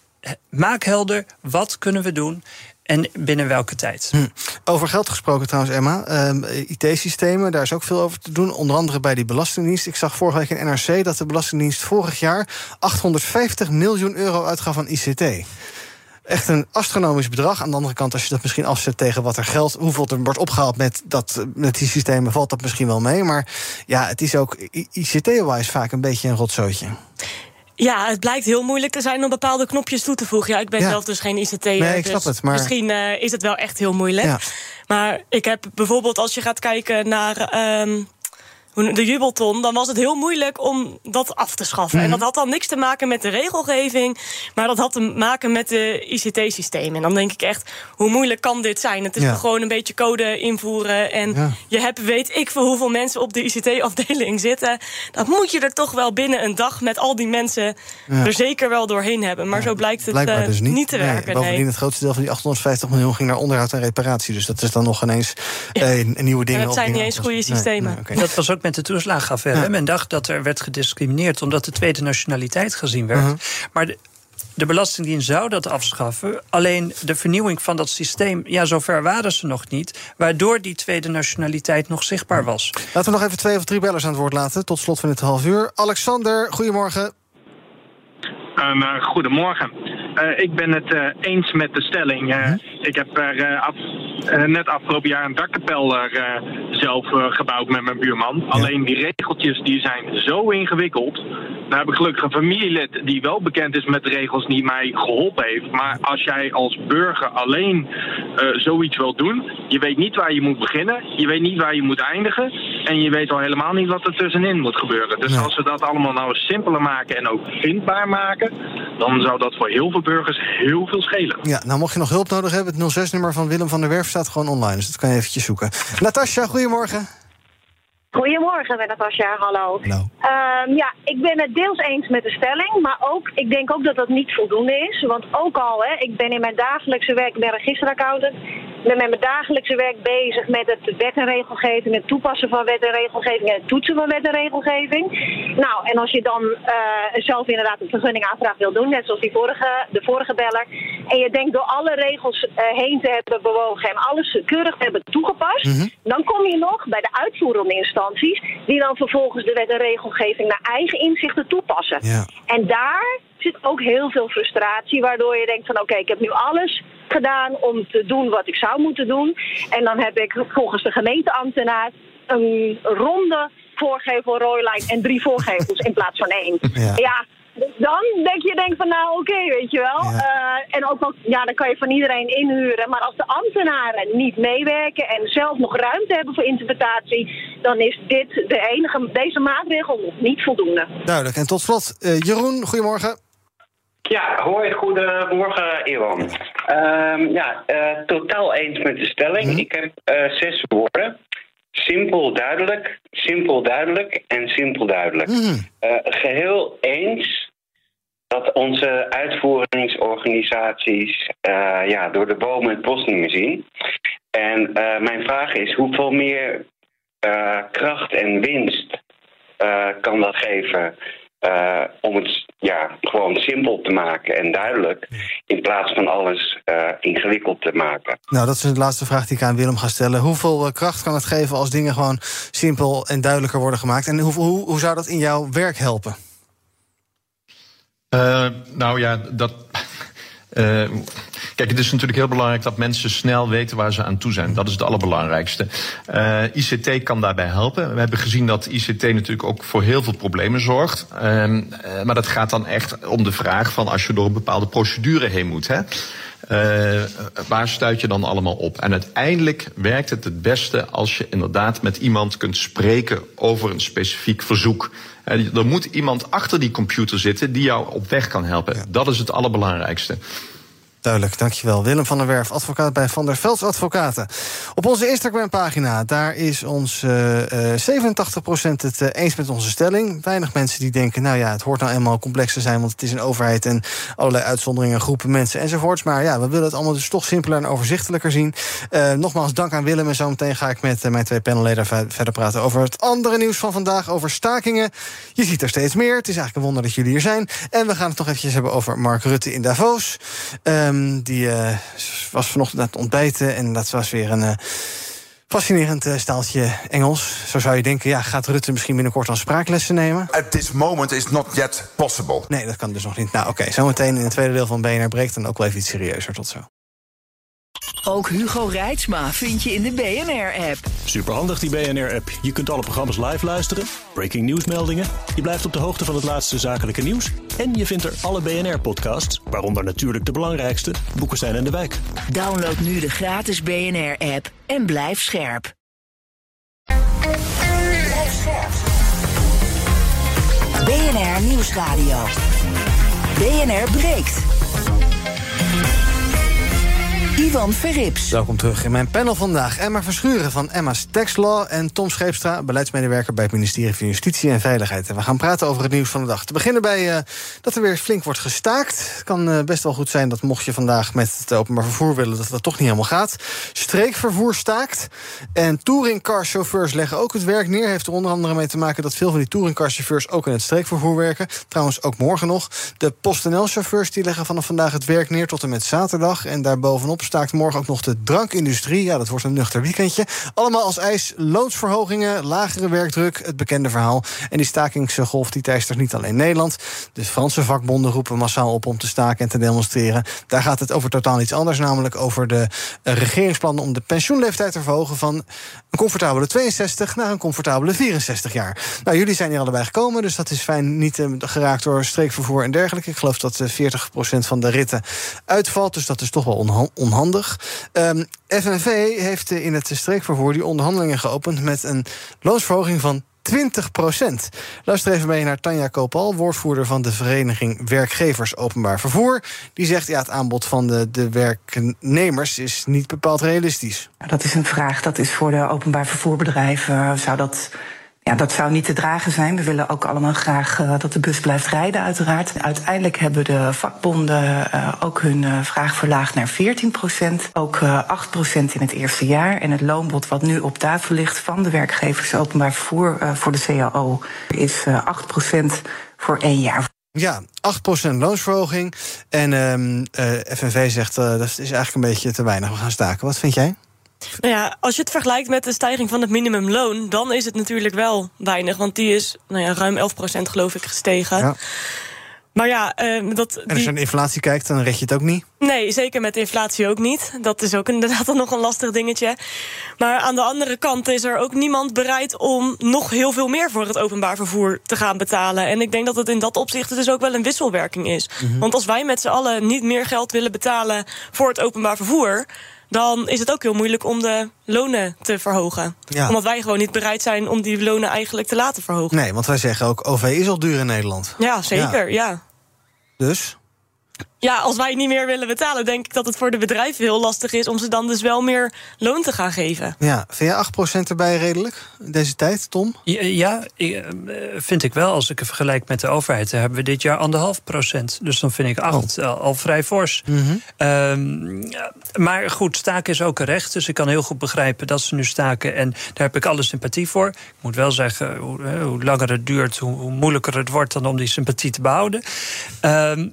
[SPEAKER 5] maak helder, wat kunnen we doen en binnen welke tijd.
[SPEAKER 3] Hm. Over geld gesproken trouwens, Emma. Um, I T-systemen, daar is ook veel over te doen. Onder andere bij die Belastingdienst. Ik zag vorige week in N R C dat de Belastingdienst vorig jaar achthonderdvijftig miljoen euro uitgaf aan I C T. Echt een astronomisch bedrag. Aan de andere kant, als je dat misschien afzet tegen wat er geld, hoeveel er wordt opgehaald met, dat, met die systemen, valt dat misschien wel mee. Maar ja, het is ook I C T-wise vaak een beetje een rotzootje.
[SPEAKER 4] Ja, het blijkt heel moeilijk te zijn om bepaalde knopjes toe te voegen. Ja, ik ben ja. zelf dus geen I C T'er.
[SPEAKER 3] Nee, ik snap
[SPEAKER 4] dus
[SPEAKER 3] het, maar
[SPEAKER 4] misschien uh, is het wel echt heel moeilijk. Ja. Maar ik heb bijvoorbeeld, als je gaat kijken naar Um, de jubelton, dan was het heel moeilijk om dat af te schaffen. Mm-hmm. En dat had dan niks te maken met de regelgeving, maar dat had te maken met de I C T-systemen. En dan denk ik echt, hoe moeilijk kan dit zijn? Het is ja. gewoon een beetje code invoeren en ja. je hebt, weet ik veel hoeveel mensen op de I C T-afdeling zitten. Dat moet je er toch wel binnen een dag met al die mensen ja. er zeker wel doorheen hebben. Maar ja, zo blijkt het uh, dus niet. niet te nee, werken.
[SPEAKER 3] Bovendien, nee. Het grootste deel van die achthonderdvijftig miljoen ging naar onderhoud en reparatie. Dus dat is dan nog ineens ja. uh, een nieuwe ding.
[SPEAKER 4] En dat zijn niet eens goede systemen. Nee, nee,
[SPEAKER 5] okay. Dat was ook met de toeslagenaffaire. Ja. Men dacht dat er werd gediscrimineerd omdat de tweede nationaliteit gezien werd. Uh-huh. Maar de, de Belastingdienst zou dat afschaffen. Alleen de vernieuwing van dat systeem, ja, zover waren ze nog niet, waardoor die tweede nationaliteit nog zichtbaar was.
[SPEAKER 3] Laten we nog even twee of drie bellers aan het woord laten, tot slot van dit half uur. Alexander, goedemorgen.
[SPEAKER 12] Um, uh, goedemorgen. Uh, ik ben het uh, eens met de stelling. Uh, mm-hmm. Ik heb er uh, af, uh, net afgelopen jaar een dakkapel uh, zelf uh, gebouwd met mijn buurman. Ja. Alleen die regeltjes die zijn zo ingewikkeld. Nou heb ik gelukkig een familielid die wel bekend is met de regels, die mij geholpen heeft. Maar als jij als burger alleen uh, zoiets wil doen, je weet niet waar je moet beginnen, je weet niet waar je moet eindigen en je weet al helemaal niet wat er tussenin moet gebeuren. Dus ja. als we dat allemaal nou eens simpeler maken en ook vindbaar maken, dan zou dat voor heel veel burgers heel veel schelen.
[SPEAKER 3] Ja, nou mocht je nog hulp nodig hebben, het nul zes nummer van Willem van der Werf staat gewoon online, dus dat kan je eventjes zoeken. Natasja, goedemorgen.
[SPEAKER 13] Goedemorgen, met Natasja, hallo.
[SPEAKER 3] hallo.
[SPEAKER 13] Um, ja, ik ben het deels eens met de stelling, maar ook, ik denk ook dat dat niet voldoende is. Want ook al, hè, ik ben in mijn dagelijkse werk, ik ben registeraccountant, ik ben met mijn dagelijkse werk bezig met het wet en regelgeving, het toepassen van wet en regelgeving en het toetsen van wet en regelgeving. Nou, en als je dan uh, zelf inderdaad een vergunning aanvraag wil doen, net zoals die vorige, de vorige beller, en je denkt door alle regels uh, heen te hebben bewogen en alles keurig te hebben toegepast, mm-hmm. dan kom je nog bij de uitvoerende instanties die dan vervolgens de wet en regelgeving naar eigen inzichten toepassen. Ja. En daar zit ook heel veel frustratie, waardoor je denkt van oké, okay, ik heb nu alles gedaan om te doen wat ik zou moeten doen. En dan heb ik volgens de gemeenteambtenaar een ronde voorgevelrooilijn en drie voorgevels in plaats van één. Ja. ja Dan denk je denk van nou oké, okay, weet je wel. Ja. Uh, en ook wel, ja, dan kan je van iedereen inhuren. Maar als de ambtenaren niet meewerken en zelf nog ruimte hebben voor interpretatie, dan is dit de enige, deze maatregel nog niet voldoende.
[SPEAKER 3] Duidelijk. En tot slot, uh, Jeroen, goedemorgen.
[SPEAKER 14] Ja, hoi, goedemorgen, Iwan. Um, ja, uh, totaal eens met de stelling. Mm. Ik heb uh, zes woorden. Simpel duidelijk, simpel duidelijk en simpel duidelijk. Mm. Uh, geheel eens dat onze uitvoeringsorganisaties uh, ja, door de bomen het bos niet meer zien. En uh, mijn vraag is, hoeveel meer uh, kracht en winst uh, kan dat geven uh, om het ja, gewoon simpel te maken en duidelijk, in plaats van alles uh, ingewikkeld te maken?
[SPEAKER 3] Nou, dat is de laatste vraag die ik aan Willem ga stellen. Hoeveel uh, kracht kan het geven als dingen gewoon simpel en duidelijker worden gemaakt? En hoe, hoe, hoe zou dat in jouw werk helpen?
[SPEAKER 8] Uh, nou ja, dat... Uh, kijk, het is natuurlijk heel belangrijk dat mensen snel weten waar ze aan toe zijn. Dat is het allerbelangrijkste. Uh, I C T kan daarbij helpen. We hebben gezien dat I C T natuurlijk ook voor heel veel problemen zorgt. Uh, uh, maar dat gaat dan echt om de vraag van als je door een bepaalde procedure heen moet, hè. Uh, waar stuit je dan allemaal op? En uiteindelijk werkt het het beste als je inderdaad met iemand kunt spreken over een specifiek verzoek. Uh, er moet iemand achter die computer zitten die jou op weg kan helpen. Ja. Dat is het allerbelangrijkste.
[SPEAKER 3] Duidelijk, dankjewel. Willem van der Werf, advocaat bij Van der Velds Advocaten. Op onze Instagram-pagina, daar is ons uh, uh, zevenentachtig procent het uh, eens met onze stelling. Weinig mensen die denken, nou ja, het hoort nou eenmaal complex te zijn, want het is een overheid en allerlei uitzonderingen, groepen mensen enzovoorts. Maar ja, we willen het allemaal dus toch simpeler en overzichtelijker zien. Uh, nogmaals, dank aan Willem. En zo meteen ga ik met uh, mijn twee panelleden verder praten over het andere nieuws van vandaag, over stakingen. Je ziet er steeds meer. Het is eigenlijk een wonder dat jullie hier zijn. En we gaan het nog eventjes hebben over Mark Rutte in Davos. Um, Die uh, was vanochtend aan het ontbijten en dat was weer een uh, fascinerend uh, staaltje Engels. Zo zou je denken, ja, gaat Rutte misschien binnenkort al spraaklessen nemen?
[SPEAKER 15] At this moment is not yet possible.
[SPEAKER 3] Nee, dat kan dus nog niet. Nou, oké, okay, zometeen in het tweede deel van B N R Breekt dan ook wel even iets serieuzer. Tot zo.
[SPEAKER 2] Ook Hugo Reitsma vind je in de B N R-app.
[SPEAKER 16] Superhandig die B N R-app. Je kunt alle programma's live luisteren, breaking nieuwsmeldingen, je blijft op de hoogte van het laatste zakelijke nieuws en je vindt er alle B N R-podcasts, waaronder natuurlijk de belangrijkste, Boekestein en de Wijk.
[SPEAKER 2] Download nu de gratis B N R-app en blijf scherp. Blijf scherp. B N R Nieuwsradio. B N R Breekt. Ivan Verrips.
[SPEAKER 3] Welkom terug in mijn panel vandaag. Emma Verschuren van Emma's Tax Law en Tom Scheepstra, beleidsmedewerker bij het ministerie van Justitie en Veiligheid. En we gaan praten over het nieuws van de dag. Te beginnen bij uh, dat er weer flink wordt gestaakt. Het kan uh, best wel goed zijn dat mocht je vandaag met het openbaar vervoer willen, dat dat toch niet helemaal gaat. Streekvervoer staakt. En touringcarchauffeurs leggen ook het werk neer. Heeft er onder andere mee te maken dat veel van die touringcarchauffeurs ook in het streekvervoer werken. Trouwens ook morgen nog. De PostNL-chauffeurs die leggen vanaf vandaag het werk neer tot en met zaterdag. En daarbovenop staakt morgen ook nog de drankindustrie. Ja, dat wordt een nuchter weekendje. Allemaal als eis loonsverhogingen, lagere werkdruk, het bekende verhaal. En die stakingsgolf die teistert niet alleen Nederland. De Franse vakbonden roepen massaal op om te staken en te demonstreren. Daar gaat het over totaal iets anders, namelijk over de uh, regeringsplannen om de pensioenleeftijd te verhogen van een comfortabele tweeënzestig naar een comfortabele vierenzestig jaar. Nou, jullie zijn hier allebei gekomen, dus dat is fijn, niet uh, geraakt door streekvervoer en dergelijke. Ik geloof dat uh, veertig procent van de ritten uitvalt, dus dat is toch wel onha- onhandig. Um, F N V heeft uh, in het streekvervoer die onderhandelingen geopend met een loonsverhoging van twintig procent. Luister even mee naar Tanja Koopal, woordvoerder van de Vereniging Werkgevers Openbaar Vervoer. Die zegt, ja, het aanbod van de, de werknemers is niet bepaald realistisch.
[SPEAKER 17] Dat is een vraag, dat is voor de openbaar vervoerbedrijven, uh, zou dat... Ja, dat zou niet te dragen zijn. We willen ook allemaal graag uh, dat de bus blijft rijden, uiteraard. Uiteindelijk hebben de vakbonden uh, ook hun uh, vraag verlaagd naar veertien procent. Ook uh, acht procent in het eerste jaar. En het loonbod wat nu op tafel ligt van de werkgevers openbaar vervoer uh, voor de C A O is uh, acht procent voor één jaar.
[SPEAKER 3] Ja, acht procent loonsverhoging. En um, uh, F N V zegt uh, dat is eigenlijk een beetje te weinig. We gaan staken. Wat vind jij?
[SPEAKER 4] Nou ja, als je het vergelijkt met de stijging van het minimumloon, dan is het natuurlijk wel weinig. Want die is nou ja, ruim elf procent geloof ik gestegen. Ja. Maar ja, uh, dat.
[SPEAKER 3] En als je naar de inflatie kijkt, dan red je het ook niet?
[SPEAKER 4] Nee, zeker met de inflatie ook niet. Dat is ook inderdaad nog een lastig dingetje. Maar aan de andere kant is er ook niemand bereid om nog heel veel meer voor het openbaar vervoer te gaan betalen. En ik denk dat het in dat opzicht dus ook wel een wisselwerking is. Mm-hmm. Want als wij met z'n allen niet meer geld willen betalen voor het openbaar vervoer, dan is het ook heel moeilijk om de lonen te verhogen. Ja. Omdat wij gewoon niet bereid zijn om die lonen eigenlijk te laten verhogen.
[SPEAKER 3] Nee, want wij zeggen ook, O V is al duur in Nederland.
[SPEAKER 4] Ja, zeker, ja. ja.
[SPEAKER 3] Dus?
[SPEAKER 4] Ja, als wij niet meer willen betalen, denk ik dat het voor de bedrijven heel lastig is om ze dan dus wel meer loon te gaan geven.
[SPEAKER 3] Ja, vind jij acht procent erbij redelijk in deze tijd, Tom?
[SPEAKER 5] Ja, ja, vind ik wel. Als ik het vergelijk met de overheid, dan hebben we dit jaar anderhalf procent. Dus dan vind ik acht oh. al, al vrij fors. Mm-hmm. Um, maar goed, staken is ook een recht. Dus ik kan heel goed begrijpen dat ze nu staken. En daar heb ik alle sympathie voor. Ik moet wel zeggen, hoe, hoe langer het duurt, hoe, hoe moeilijker het wordt dan om die sympathie te behouden. Um,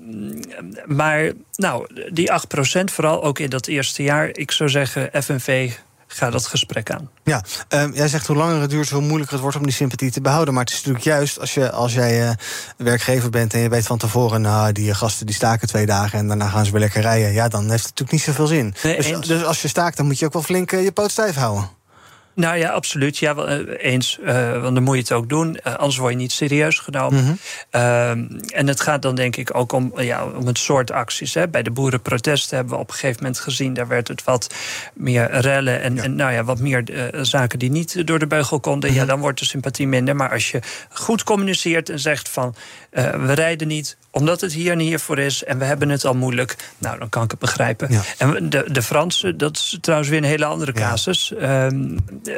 [SPEAKER 5] Maar nou, die acht procent, vooral ook in dat eerste jaar, ik zou zeggen, F N V, ga dat gesprek aan.
[SPEAKER 3] Ja, um, jij zegt hoe langer het duurt, hoe moeilijker het wordt om die sympathie te behouden. Maar het is natuurlijk juist als, je, als jij uh, werkgever bent en je weet van tevoren, nou, die gasten die staken twee dagen en daarna gaan ze weer lekker rijden. Ja, dan heeft het natuurlijk niet zoveel zin. Nee, dus, dus als je staakt, dan moet je ook wel flink uh, je poot stijf houden.
[SPEAKER 5] Nou ja, absoluut. Ja, wel, eens. Uh, want dan moet je het ook doen. Uh, anders word je niet serieus genomen. Mm-hmm. Uh, en het gaat dan denk ik ook om, ja, om het soort acties. Hè. Bij de boerenprotesten hebben we op een gegeven moment gezien, daar werd het wat meer rellen en, ja. en nou ja, wat meer uh, zaken die niet door de beugel konden. Mm-hmm. Ja, dan wordt de sympathie minder. Maar als je goed communiceert en zegt van, uh, we rijden niet omdat het hier en hiervoor is en we hebben het al moeilijk, nou, dan kan ik het begrijpen. Ja. En de, de Fransen, dat is trouwens weer een hele andere casus. Ja. Um,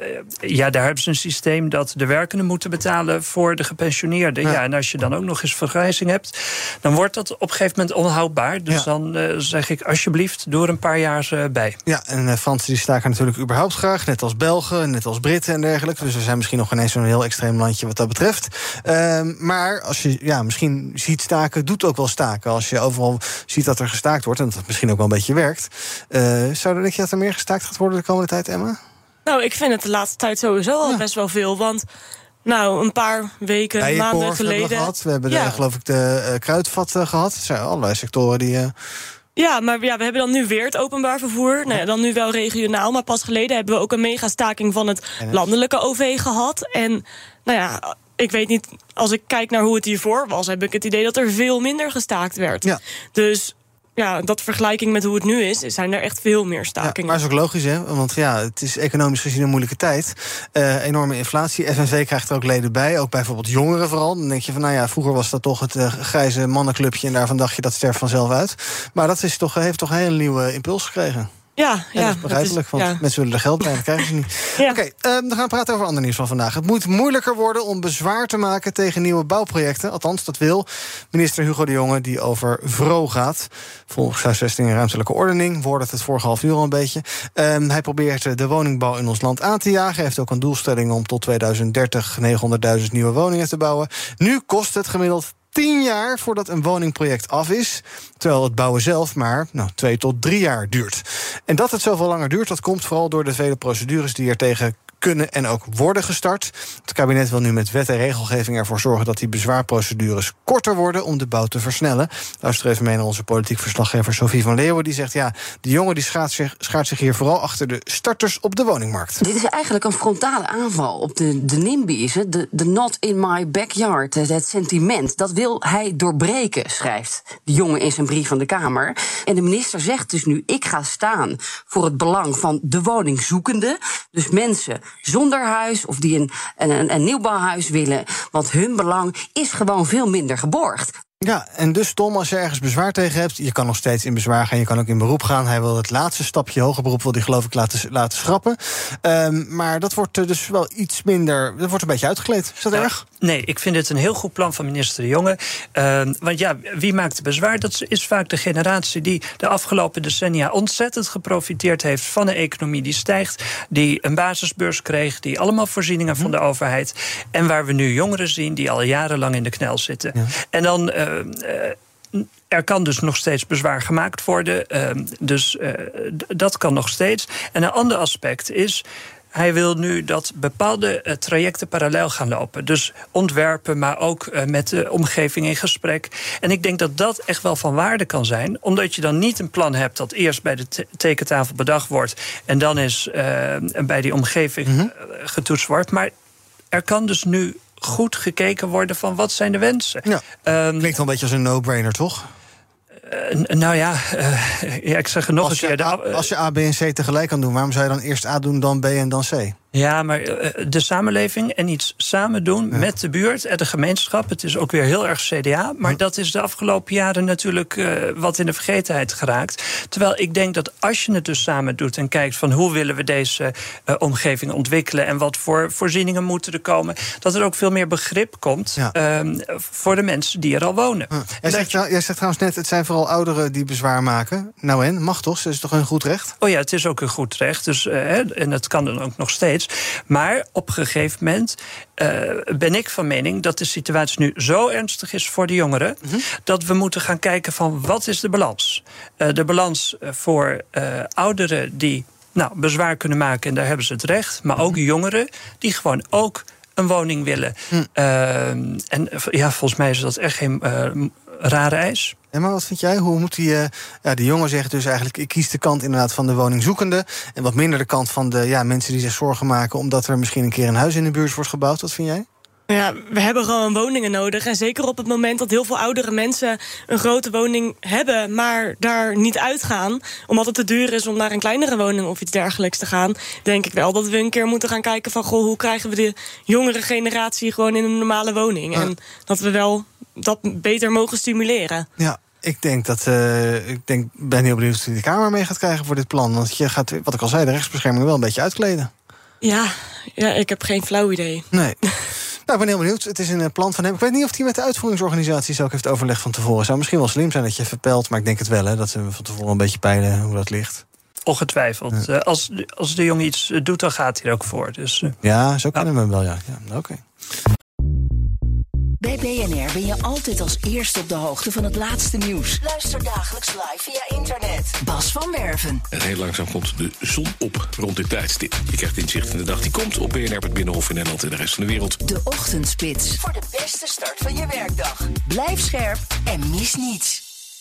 [SPEAKER 5] ja, daar hebben ze een systeem dat de werkenden moeten betalen voor de gepensioneerden. Ja. Ja, en als je dan ook nog eens vergrijzing hebt, dan wordt dat op een gegeven moment onhoudbaar. Dus ja. dan uh, zeg ik alsjeblieft, doe er een paar jaar uh, bij.
[SPEAKER 3] Ja, en uh, Fransen die staken natuurlijk überhaupt graag, net als Belgen, net als Britten en dergelijke. Dus we zijn misschien nog ineens zo'n heel extreem landje wat dat betreft. Uh, maar als je ja, misschien ziet staken, doet ook wel staken. Als je overal ziet dat er gestaakt wordt en dat het misschien ook wel een beetje werkt. Uh, zou er denk je dat er meer gestaakt gaat worden de komende tijd, Emma?
[SPEAKER 4] Nou, ik vind het de laatste tijd sowieso al ja. best wel veel. Want nou, een paar weken,
[SPEAKER 3] Bijenkorf
[SPEAKER 4] maanden geleden.
[SPEAKER 3] Hebben we gehad. We hebben ja. de, geloof ik de uh, kruidvat uh, gehad. Er zijn allerlei sectoren die. Uh...
[SPEAKER 4] Ja, maar ja, we hebben dan nu weer het openbaar vervoer. Nou ja, dan nu wel regionaal. Maar pas geleden hebben we ook een megastaking van het landelijke O V gehad. En nou ja, ik weet niet, als ik kijk naar hoe het hiervoor was, heb ik het idee dat er veel minder gestaakt werd. Ja. Dus ja, dat vergelijking met hoe het nu is, zijn er echt veel meer stakingen.
[SPEAKER 3] Ja, maar dat is ook logisch, hè? Want ja, het is economisch gezien een moeilijke tijd. Uh, enorme inflatie. F N V krijgt er ook leden bij, ook bijvoorbeeld jongeren vooral. Dan denk je van, nou ja, vroeger was dat toch het uh, grijze mannenclubje en daarvan dacht je dat sterft vanzelf uit. Maar dat is toch, heeft toch een hele nieuwe impuls gekregen.
[SPEAKER 4] Ja, ja,
[SPEAKER 3] ja, dat is begrijpelijk, want ja. mensen willen er geld bij, dat krijgen ze niet. Ja. Oké, okay, uh, we gaan praten over ander nieuws van vandaag. Het moet moeilijker worden om bezwaar te maken tegen nieuwe bouwprojecten. Althans, dat wil minister Hugo de Jonge, die over V R O gaat. Volkshuisvesting en ruimtelijke ordening. We hoorden het het vorige half uur al een beetje. Um, hij probeert de woningbouw in ons land aan te jagen. Hij heeft ook een doelstelling om tot tweeduizend dertig negenhonderdduizend nieuwe woningen te bouwen. Nu kost het gemiddeld tien jaar voordat een woningproject af is, terwijl het bouwen zelf maar nou, twee tot drie jaar duurt. En dat het zoveel langer duurt, dat komt vooral door de vele procedures die er tegen kunnen en ook worden gestart. Het kabinet wil nu met wet en regelgeving ervoor zorgen dat die bezwaarprocedures korter worden om de bouw te versnellen. Luister even mee naar onze politiek verslaggever Sophie van Leeuwen. Die zegt, ja, die jongen die schaart zich, schaart zich hier vooral achter de starters op de woningmarkt.
[SPEAKER 18] Dit is eigenlijk een frontale aanval op de, de NIMBY's, de, de not in my backyard, het sentiment. Dat wil hij doorbreken, schrijft de jongen in zijn brief van de Kamer. En de minister zegt dus nu, ik ga staan voor het belang van de woningzoekende. Dus mensen zonder huis of die een, een, een nieuwbouwhuis willen. Want hun belang is gewoon veel minder geborgd.
[SPEAKER 3] Ja, en dus Tom, als je ergens bezwaar tegen hebt, je kan nog steeds in bezwaar gaan, je kan ook in beroep gaan. Hij wil het laatste stapje, hoger beroep, wil hij geloof ik laten, laten schrappen. Um, maar dat wordt dus wel iets minder, dat wordt een beetje uitgekleed. Is dat ja, erg?
[SPEAKER 5] Nee, ik vind het een heel goed plan van minister De Jonge. Uh, want ja, wie maakt bezwaar? Dat is vaak de generatie die de afgelopen decennia ontzettend geprofiteerd heeft van een economie die stijgt, die een basisbeurs kreeg, die allemaal voorzieningen hm. van de overheid. En waar we nu jongeren zien die al jarenlang in de knel zitten. Ja. En dan uh, uh, uh, er kan dus nog steeds bezwaar gemaakt worden. Uh, dus uh, d- dat kan nog steeds. En een ander aspect is, hij wil nu dat bepaalde uh, trajecten parallel gaan lopen. Dus ontwerpen, maar ook uh, met de omgeving in gesprek. En ik denk dat dat echt wel van waarde kan zijn. Omdat je dan niet een plan hebt dat eerst bij de te- tekentafel bedacht wordt en dan is uh, bij die omgeving mm-hmm. uh, getoetst wordt. Maar er kan dus nu goed gekeken worden van wat zijn de wensen.
[SPEAKER 3] Ja. Um, Klinkt wel een beetje als een no-brainer, toch?
[SPEAKER 5] Uh, nou ja, uh, ja, ik zeg er nog
[SPEAKER 3] als
[SPEAKER 5] een
[SPEAKER 3] je,
[SPEAKER 5] keer.
[SPEAKER 3] A, als je A, B en C tegelijk kan doen, waarom zou je dan eerst A doen, dan B en dan C?
[SPEAKER 5] Ja, maar uh, de samenleving en iets samen doen ja. met de buurt en de gemeenschap. Het is ook weer heel erg C D A. Maar ja. dat is de afgelopen jaren natuurlijk uh, wat in de vergetenheid geraakt. Terwijl ik denk dat als je het dus samen doet en kijkt van hoe willen we deze uh, omgeving ontwikkelen en wat voor voorzieningen moeten er komen, dat er ook veel meer begrip komt ja. um, voor de mensen die er al wonen.
[SPEAKER 3] Ja. Jij, zegt, je... jij zegt trouwens net, het zijn vooral ouderen die bezwaar maken. Nou en, mag toch? Dat is toch een goed recht?
[SPEAKER 5] Oh ja, het is ook een goed recht. Dus, uh, en het kan dan ook nog steeds. Maar op een gegeven moment uh, ben ik van mening dat de situatie nu zo ernstig is voor de jongeren, mm-hmm. dat we moeten gaan kijken van wat is de balans. Uh, de balans voor uh, ouderen die nou, bezwaar kunnen maken en daar hebben ze het recht. Maar ook jongeren die gewoon ook een woning willen. Mm. Uh, en ja, volgens mij is dat echt geen uh, rare eis.
[SPEAKER 3] Ja, maar wat vind jij? Hoe moet die, uh, ja, de jongen zegt dus eigenlijk, ik kies de kant inderdaad van de woningzoekende en wat minder de kant van de ja, mensen die zich zorgen maken omdat er misschien een keer een huis in de buurt wordt gebouwd. Wat vind jij?
[SPEAKER 4] Ja, we hebben gewoon woningen nodig. En zeker op het moment dat heel veel oudere mensen een grote woning hebben, maar daar niet uitgaan, omdat het te duur is om naar een kleinere woning of iets dergelijks te gaan, denk ik wel dat we een keer moeten gaan kijken van, goh, hoe krijgen we de jongere generatie gewoon in een normale woning? Ja. En dat we wel dat beter mogen stimuleren.
[SPEAKER 3] Ja. Ik denk dat uh, ik denk, ben heel benieuwd of de Kamer mee gaat krijgen voor dit plan. Want je gaat, wat ik al zei, de rechtsbescherming wel een beetje uitkleden.
[SPEAKER 4] Ja, ja, ik heb geen flauw idee.
[SPEAKER 3] Nee. Nou, ik ben heel benieuwd. Het is een plan van hem. Ik weet niet of hij met de uitvoeringsorganisaties ook heeft overlegd van tevoren. Zou misschien wel slim zijn dat je verpelt, maar ik denk het wel, hè, dat ze van tevoren een beetje peilen hoe dat ligt.
[SPEAKER 5] Ongetwijfeld. Ja. Uh, als, als de jongen iets doet, dan gaat hij er ook voor. Dus, uh,
[SPEAKER 3] ja, zo kennen we hem wel, ja. ja Oké. Okay.
[SPEAKER 2] Bij B N R ben je altijd als eerste op de hoogte van het laatste nieuws. Luister dagelijks live via internet. Bas van Werven.
[SPEAKER 19] En heel langzaam komt de zon op rond dit tijdstip. Je krijgt inzicht in de dag die komt op B N R, het Binnenhof in Nederland en de rest van de wereld.
[SPEAKER 2] De Ochtendspits. Voor de beste start van je werkdag. Blijf scherp en mis niets.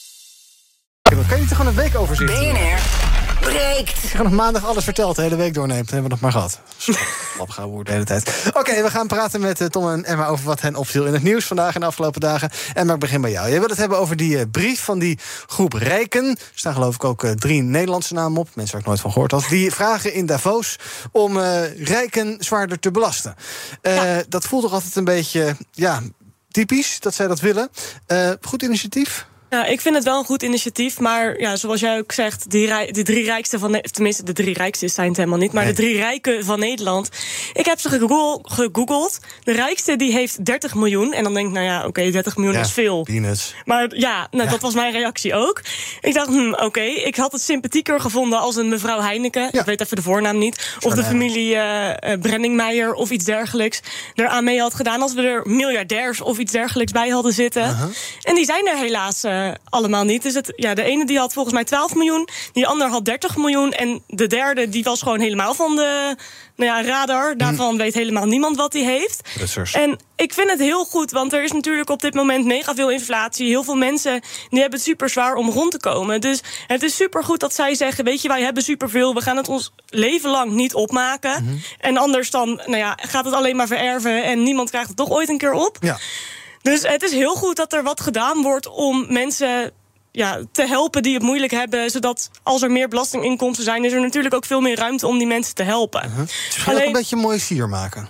[SPEAKER 3] Kan je toch gewoon een week overzicht?
[SPEAKER 2] B N R breekt.
[SPEAKER 3] Ik ga nog maandag alles verteld, de hele week doorneemt. Dat hebben we nog maar gehad. Lapgauw de hele tijd. Oké, okay, we gaan praten met uh, Tom en Emma over wat hen opviel in het nieuws vandaag en de afgelopen dagen. Emma, ik begin bij jou. Jij wil het hebben over die uh, brief van die groep rijken. Er staan geloof ik ook uh, drie Nederlandse namen op. Mensen waar ik nooit van gehoord had. Die vragen in Davos om uh, rijken zwaarder te belasten. Uh, ja. Dat voelt toch altijd een beetje ja, typisch dat zij dat willen. Uh, goed initiatief?
[SPEAKER 4] Ja, ik vind het wel een goed initiatief, maar ja, zoals jij ook zegt, die, rij, de drie rijkste van, tenminste de drie rijkste zijn het helemaal niet, maar nee. de drie rijken van Nederland. Ik heb ze gegoogeld. gegoogeld. De rijkste die heeft dertig miljoen en dan denk ik, nou ja, oké, okay, dertig miljoen ja, is veel.
[SPEAKER 3] Peanuts.
[SPEAKER 4] Maar ja, nou, ja, dat was mijn reactie ook. Ik dacht, hm, oké, okay, ik had het sympathieker gevonden als een mevrouw Heineken. Ja. Ik weet even de voornaam niet. Of de familie uh, uh, Brenningmeijer of iets dergelijks eraan mee had gedaan, als we er miljardairs of iets dergelijks bij hadden zitten. Uh-huh. En die zijn er helaas uh, allemaal niet. Dus het, ja, de ene die had volgens mij twaalf miljoen, die ander had dertig miljoen en de derde die was gewoon helemaal van de nou ja, radar. Daarvan hmm. weet helemaal niemand wat hij heeft.
[SPEAKER 3] Russers.
[SPEAKER 4] En ik vind het heel goed, want er is natuurlijk op dit moment mega veel inflatie. Heel veel mensen die hebben het super zwaar om rond te komen. Dus het is super goed dat zij zeggen, weet je, wij hebben superveel, we gaan het ons leven lang niet opmaken. Hmm. En anders dan nou ja, gaat het alleen maar vererven en niemand krijgt het toch ooit een keer op.
[SPEAKER 3] Ja.
[SPEAKER 4] Dus het is heel goed dat er wat gedaan wordt om mensen ja, te helpen die het moeilijk hebben, zodat als er meer belastinginkomsten zijn, is er natuurlijk ook veel meer ruimte om die mensen te helpen.
[SPEAKER 3] Uh-huh. Het is misschien ook een beetje een mooie sier maken.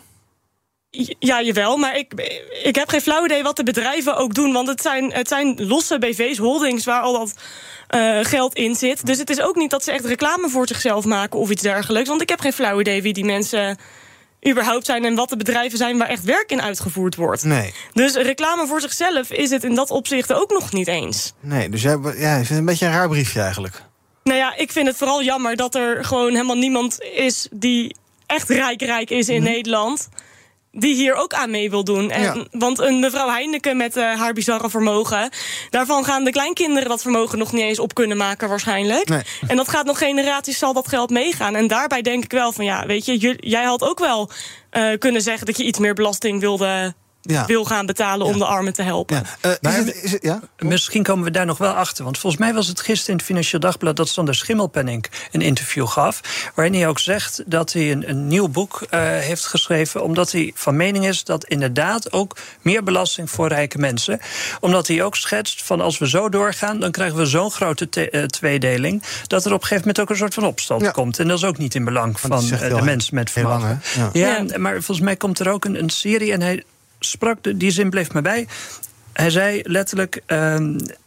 [SPEAKER 4] Ja, jawel, maar ik, ik heb geen flauw idee wat de bedrijven ook doen, want het zijn, het zijn losse B V's, holdings, waar al dat uh, geld in zit. Dus het is ook niet dat ze echt reclame voor zichzelf maken of iets dergelijks, want ik heb geen flauw idee wie die mensen überhaupt zijn en wat de bedrijven zijn waar echt werk in uitgevoerd wordt.
[SPEAKER 3] Nee.
[SPEAKER 4] Dus reclame voor zichzelf is het in dat opzicht ook nog niet eens.
[SPEAKER 3] Nee, dus jij, ja, je vindt het een beetje een raar briefje eigenlijk.
[SPEAKER 4] Nou ja, ik vind het vooral jammer dat er gewoon helemaal niemand is die echt rijk rijk is in mm-hmm. Nederland. die hier ook aan mee wil doen. En, ja. Want een mevrouw Heineken met uh, haar bizarre vermogen, daarvan gaan de kleinkinderen dat vermogen nog niet eens op kunnen maken waarschijnlijk. Nee. En dat gaat nog generaties, zal dat geld meegaan. En daarbij denk ik wel van, ja, weet je, jij had ook wel uh, kunnen zeggen dat je iets meer belasting wilde... Ja. wil gaan betalen ja. om de armen te helpen.
[SPEAKER 3] Ja. Uh, is het, is het, ja?
[SPEAKER 5] Misschien komen we daar nog wel achter. Want volgens mij was het gisteren in het Financieel Dagblad dat Sander Schimmelpenninck een interview gaf, waarin hij ook zegt dat hij een, een nieuw boek uh, heeft geschreven, omdat hij van mening is dat inderdaad ook meer belasting voor rijke mensen. Omdat hij ook schetst van als we zo doorgaan, dan krijgen we zo'n grote te, uh, tweedeling dat er op een gegeven moment ook een soort van opstand ja. komt. En dat is ook niet in belang van uh, de mensen met vermogen. Ja. Ja, ja, maar volgens mij komt er ook een, een serie en hij sprak, die zin bleef me bij. Hij zei letterlijk, Uh,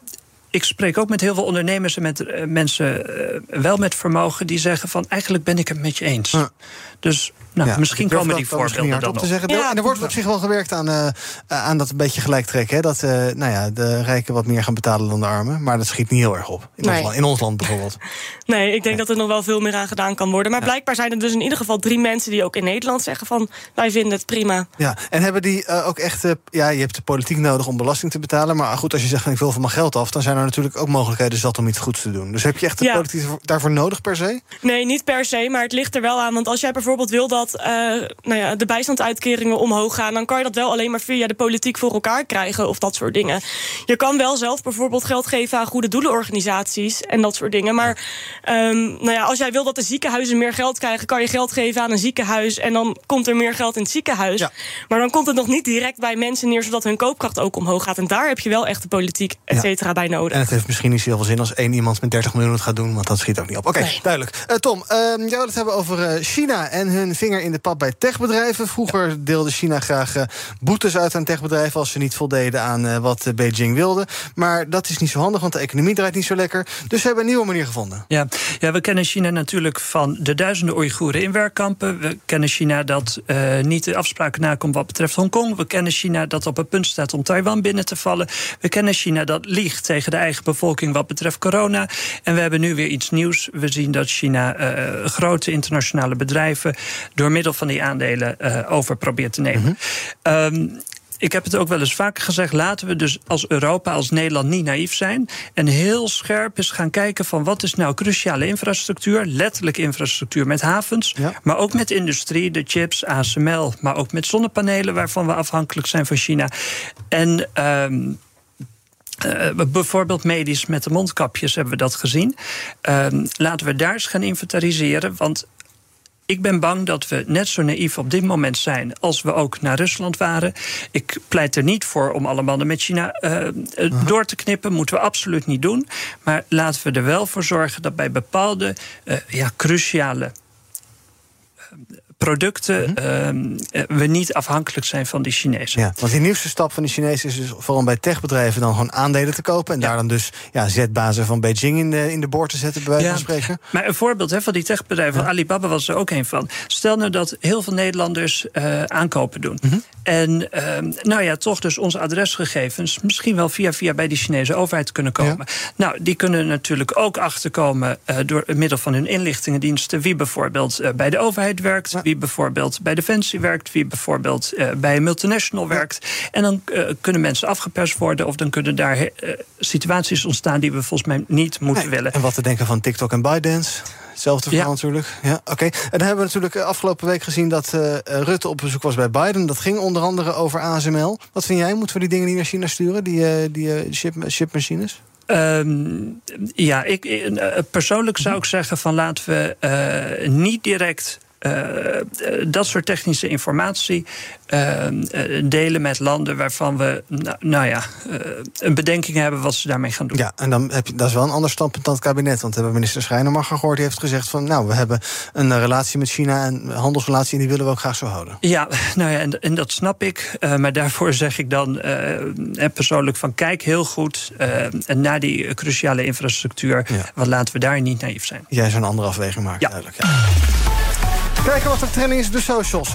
[SPEAKER 5] ik spreek ook met heel veel ondernemers en met uh, mensen uh, wel met vermogen die zeggen van eigenlijk ben ik het met je eens. Ja. Dus nou, ja, misschien komen die voorbeelden dan nog.
[SPEAKER 3] Te zeggen. Ja, en er wordt op zich wel gewerkt aan, uh, aan dat een beetje gelijk trekken. Hè? Dat uh, nou ja, de rijken wat meer gaan betalen dan de armen. Maar dat schiet niet heel erg op. In, nee. ons, land, in ons land bijvoorbeeld.
[SPEAKER 4] Nee, ik denk nee. dat er nog wel veel meer aan gedaan kan worden. Maar ja. blijkbaar zijn er dus in ieder geval drie mensen die ook in Nederland zeggen van wij vinden het prima.
[SPEAKER 3] Ja, en hebben die uh, ook echt, uh, ja, je hebt de politiek nodig om belasting te betalen. Maar goed, als je zegt van ik wil van mijn geld af, dan zijn er natuurlijk ook mogelijkheden zat om iets goeds te doen. Dus heb je echt de ja. politiek daarvoor nodig per se?
[SPEAKER 4] Nee, niet per se, maar het ligt er wel aan. Want als jij bijvoorbeeld wil dat uh, nou ja, de bijstandsuitkeringen omhoog gaan, dan kan je dat wel alleen maar via de politiek voor elkaar krijgen of dat soort dingen. Je kan wel zelf bijvoorbeeld geld geven aan goede doelenorganisaties en dat soort dingen. Maar um, nou ja, als jij wil dat de ziekenhuizen meer geld krijgen, kan je geld geven aan een ziekenhuis en dan komt er meer geld in het ziekenhuis. Ja. Maar dan komt het nog niet direct bij mensen neer, zodat hun koopkracht ook omhoog gaat. En daar heb je wel echt de politiek, et cetera, ja. bij nodig.
[SPEAKER 3] En het heeft misschien niet zoveel zin als één iemand met dertig miljoen het gaat doen, want dat schiet ook niet op. Oké, okay, nee. duidelijk. Uh, Tom, uh, jij wil het hebben over uh, China en hun vinger in de pap bij techbedrijven. Vroeger ja. deelde China graag uh, boetes uit aan techbedrijven als ze niet voldeden aan uh, wat uh, Beijing wilde. Maar dat is niet zo handig, want de economie draait niet zo lekker. Dus we hebben een nieuwe manier gevonden.
[SPEAKER 5] Ja, ja we kennen China natuurlijk van de duizenden Oeigoeren in werkkampen. We kennen China dat uh, niet de afspraken nakomt wat betreft Hongkong. We kennen China dat op het punt staat om Taiwan binnen te vallen. We kennen China dat liegt tegen de eigen bevolking wat betreft corona. En we hebben nu weer iets nieuws. We zien dat China uh, grote internationale bedrijven door middel van die aandelen uh, over probeert te nemen. Mm-hmm. Um, Ik heb het ook wel eens vaker gezegd, laten we dus als Europa, als Nederland niet naïef zijn en heel scherp eens gaan kijken van wat is nou cruciale infrastructuur, letterlijk infrastructuur met havens, ja. maar ook met industrie, de chips, A S M L, maar ook met zonnepanelen waarvan we afhankelijk zijn van China. En Um, Uh, bijvoorbeeld medisch met de mondkapjes hebben we dat gezien. Uh, laten we daar eens gaan inventariseren, want ik ben bang dat we net zo naïef op dit moment zijn als we ook naar Rusland waren. Ik pleit er niet voor om alle banden met China uh, uh-huh. door te knippen. Moeten we absoluut niet doen. Maar laten we er wel voor zorgen dat bij bepaalde uh, ja, cruciale producten mm-hmm. uh, we niet afhankelijk zijn van die Chinezen.
[SPEAKER 3] Ja, want die nieuwste stap van die Chinezen is dus vooral bij techbedrijven dan gewoon aandelen te kopen en ja. daar dan dus ja, zetbazen van Beijing in de, in de boord te zetten, bij wijze ja. van spreken.
[SPEAKER 5] Maar een voorbeeld he, van die techbedrijven, ja. Alibaba was er ook een van. Stel nou dat heel veel Nederlanders uh, aankopen doen. Mm-hmm. En uh, nou ja, toch dus onze adresgegevens misschien wel via via bij die Chinese overheid kunnen komen. Ja. Nou, die kunnen natuurlijk ook achterkomen uh, door middel van hun inlichtingendiensten wie bijvoorbeeld uh, bij de overheid werkt, ja. wie bijvoorbeeld bij Defensie werkt, wie bijvoorbeeld uh, bij een multinational werkt. En dan uh, kunnen mensen afgeperst worden of dan kunnen daar uh, situaties ontstaan die we volgens mij niet moeten nee. willen.
[SPEAKER 3] En wat te denken van TikTok en ByteDance? Hetzelfde verhaal ja. natuurlijk. Ja, oké. Okay. En dan hebben we natuurlijk afgelopen week gezien dat uh, Rutte op bezoek was bij Biden. Dat ging onder andere over A S M L. Wat vind jij? Moeten we die dingen niet naar China sturen, die, uh, die uh, ship, shipmachines?
[SPEAKER 5] Um, ja, ik, uh, persoonlijk zou ik zeggen van laten we uh, niet direct Uh, dat soort technische informatie uh, delen met landen waarvan we nou, nou ja, uh, een bedenking hebben wat ze daarmee gaan doen.
[SPEAKER 3] Ja, en dan heb je, dat is wel een ander standpunt dan het kabinet. Want we hebben minister Schrijnemacher gehoord, die heeft gezegd van nou, we hebben een relatie met China en een handelsrelatie en die willen we ook graag zo houden.
[SPEAKER 5] Ja, nou ja, en, en dat snap ik. Uh, maar daarvoor zeg ik dan uh, persoonlijk van kijk heel goed uh, naar die cruciale infrastructuur. Ja. Want laten we daar niet naïef zijn.
[SPEAKER 3] Jij zou een andere afweging maken,
[SPEAKER 5] ja.
[SPEAKER 3] duidelijk. Ja. Kijken wat er trending is op de socials.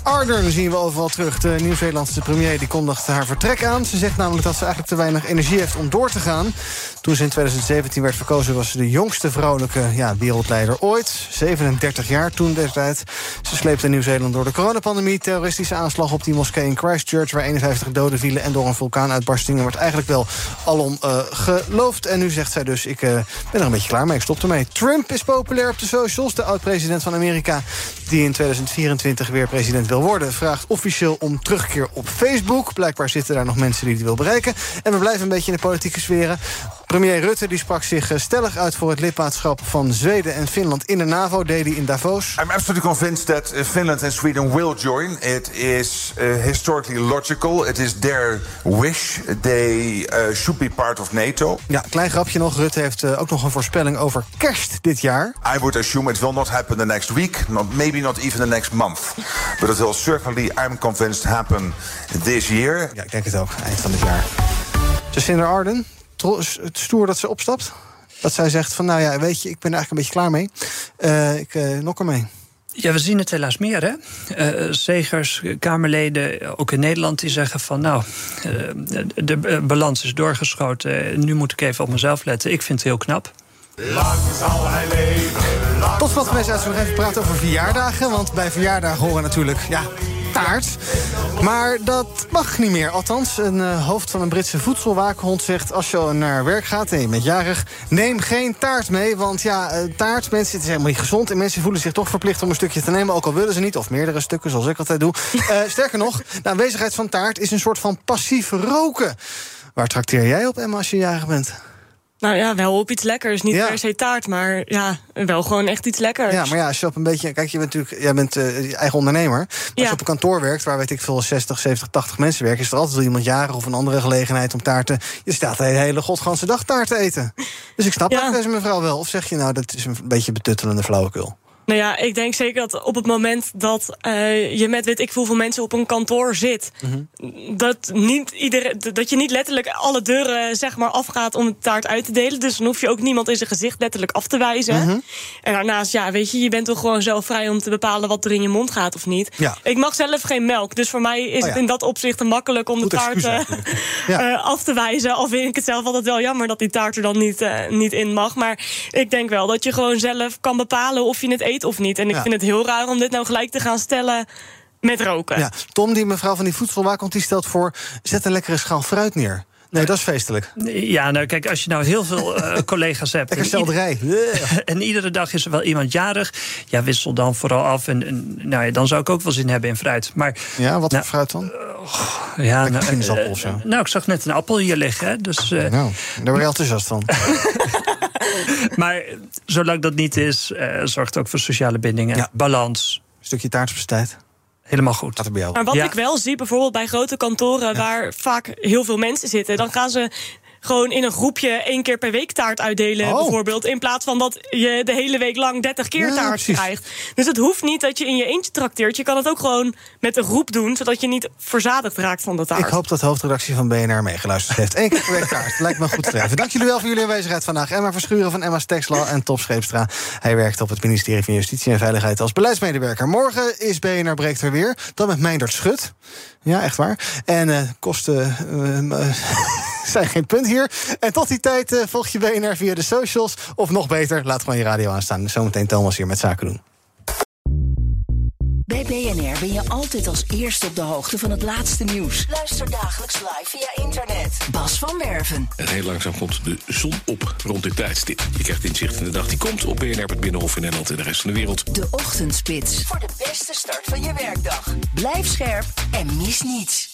[SPEAKER 3] Ardern zien we overal terug. De Nieuw-Zeelandse premier die kondigt haar vertrek aan. Ze zegt namelijk dat ze eigenlijk te weinig energie heeft om door te gaan. Toen ze in twintig zeventien werd verkozen was ze de jongste vrouwelijke ja, wereldleider ooit. zevenendertig jaar toen destijds. Ze sleepte Nieuw-Zeeland door de coronapandemie. Terroristische aanslag op die moskee in Christchurch, waar eenenvijftig doden vielen, en door een vulkaanuitbarsting. Er wordt eigenlijk wel alom uh, geloofd. En nu zegt zij dus, ik uh, ben er een beetje klaar mee, ik stop ermee. Trump is populair op de socials. De oud-president van Amerika, die in tweeduizend vierentwintig weer president wil worden, vraagt officieel om terugkeer op Facebook. Blijkbaar zitten daar nog mensen die het wil bereiken. En we blijven een beetje in de politieke sferen. Premier Rutte die sprak zich stellig uit voor het lidmaatschap van Zweden en Finland in de NAVO, deed hij in Davos.
[SPEAKER 15] I'm absolutely convinced that uh, Finland and Sweden will join. It is uh, historically logical. It is their wish. They uh, should be part of NATO.
[SPEAKER 3] Ja, klein grapje nog. Rutte heeft uh, ook nog een voorspelling over kerst dit jaar.
[SPEAKER 15] I would assume it will not happen the next week. Not, maybe not even the next month. But it will certainly, I'm convinced, happen this year.
[SPEAKER 3] Ja, ik denk het ook. Eind van dit jaar. Jacinda Ardern, het stoer dat ze opstapt. Dat zij zegt van, nou ja, weet je, ik ben er eigenlijk een beetje klaar mee. Uh, ik uh, nok ermee.
[SPEAKER 5] Ja, we zien het helaas meer, hè. Uh, zegers, Kamerleden, ook in Nederland, die zeggen van, nou, uh, de, de balans is doorgeschoten. Nu moet ik even op mezelf letten. Ik vind het heel knap.
[SPEAKER 3] Lang zal hij leven. Tot slot van deze uitzending nog even praten over verjaardagen. Want bij verjaardagen horen natuurlijk, ja, taart. Maar dat mag niet meer. Althans, een uh, hoofd van een Britse voedselwaakhond zegt, als je naar werk gaat en je bent jarig, neem geen taart mee. Want ja, uh, taart, mensen, het is helemaal niet gezond. En mensen voelen zich toch verplicht om een stukje te nemen, ook al willen ze niet. Of meerdere stukken, zoals ik altijd doe. Uh, sterker nog, de aanwezigheid van taart is een soort van passief roken. Waar trakteer jij op, Emma, als je jarig bent?
[SPEAKER 4] Nou ja, wel op iets lekkers. Niet
[SPEAKER 3] ja.
[SPEAKER 4] per se taart, maar ja, wel gewoon echt iets lekkers.
[SPEAKER 3] Ja, maar ja, als je op een beetje... Kijk, je bent natuurlijk jij bent uh, eigen ondernemer. Maar als ja. je op een kantoor werkt, waar weet ik veel zestig, zeventig, tachtig mensen werken, is er altijd wel iemand jarig of een andere gelegenheid om taarten. Je staat de hele godganse dag taart te eten. Dus ik snap ja. deze mevrouw wel. Of zeg je nou, dat is een beetje betuttelende flauwekul?
[SPEAKER 4] Nou ja, ik denk zeker dat op het moment dat uh, je met weet ik hoeveel mensen op een kantoor zit, mm-hmm. dat, niet iedereen, dat je niet letterlijk alle deuren zeg maar afgaat om het taart uit te delen. Dus dan hoef je ook niemand in zijn gezicht letterlijk af te wijzen. Mm-hmm. En daarnaast, ja, weet je, je bent toch gewoon zelf vrij om te bepalen wat er in je mond gaat of niet. Ja. Ik mag zelf geen melk, dus voor mij is oh ja. het in dat opzicht te makkelijk om Goed de taart uh, ja. uh, af te wijzen. Al vind ik het zelf altijd wel jammer dat die taart er dan niet, uh, niet in mag. Maar ik denk wel dat je gewoon zelf kan bepalen of je het eet of niet. En ik ja. vind het heel raar om dit nou gelijk te gaan stellen met roken. Ja,
[SPEAKER 3] Tom, die mevrouw van die voedselwaakhond, die stelt voor, zet een lekkere schaal fruit neer. Nee, dat is feestelijk.
[SPEAKER 5] Ja, nou kijk, als je nou heel veel uh, collega's hebt...
[SPEAKER 3] Lekker selderij.
[SPEAKER 5] En, en iedere dag is er wel iemand jarig. Ja, wissel dan vooral af. En, en nou ja, dan zou ik ook wel zin hebben in fruit. Maar,
[SPEAKER 3] ja, wat
[SPEAKER 5] nou,
[SPEAKER 3] voor fruit dan?
[SPEAKER 5] Uh, ja, nou, uh, uh, nou, ik zag net een appel hier liggen. Hè, dus, uh,
[SPEAKER 3] nou, daar ben je enthousiast van.
[SPEAKER 5] Maar zolang dat niet is, uh, zorgt het ook voor sociale bindingen. Ja. Balans.
[SPEAKER 3] Een stukje taart op zijn tijd.
[SPEAKER 5] Helemaal goed.
[SPEAKER 3] Dat er bij jou.
[SPEAKER 4] Maar wat
[SPEAKER 5] ja.
[SPEAKER 4] ik wel zie, bijvoorbeeld bij grote kantoren, ja. waar vaak heel veel mensen zitten, dan gaan ze gewoon in een groepje één keer per week taart uitdelen, oh. bijvoorbeeld. In plaats van dat je de hele week lang dertig keer ja, taart precies. krijgt. Dus het hoeft niet dat je in je eentje trakteert. Je kan het ook gewoon met een groep doen, zodat je niet verzadigd raakt van de taart.
[SPEAKER 3] Ik hoop dat de hoofdredactie van B N R meegeluisterd heeft. Eén keer per week taart. Lijkt me goed schrijven. Dank jullie wel voor jullie aanwezigheid vandaag. Emma Verschuren van Emma's Tax Law en Top Scheepstra. Hij werkt op het ministerie van Justitie en Veiligheid als beleidsmedewerker. Morgen is B N R Breekt er weer. Dan met Meindert Schut. Ja, echt waar. En uh, kosten uh, uh, zijn geen punt hier. En tot die tijd uh, volg je B N R via de socials. Of nog beter, laat gewoon je radio aanstaan. Zometeen Thomas hier met Zaken doen.
[SPEAKER 2] Bij B N R ben je altijd als eerste op de hoogte van het laatste nieuws. Luister dagelijks live via internet. Bas van Werven.
[SPEAKER 19] En heel langzaam komt de zon op rond dit tijdstip. Je krijgt inzicht in de dag die komt op B N R, het Binnenhof in Nederland en de rest van de wereld.
[SPEAKER 2] De Ochtendspits. Voor de beste start van je werkdag. Blijf scherp en mis niets.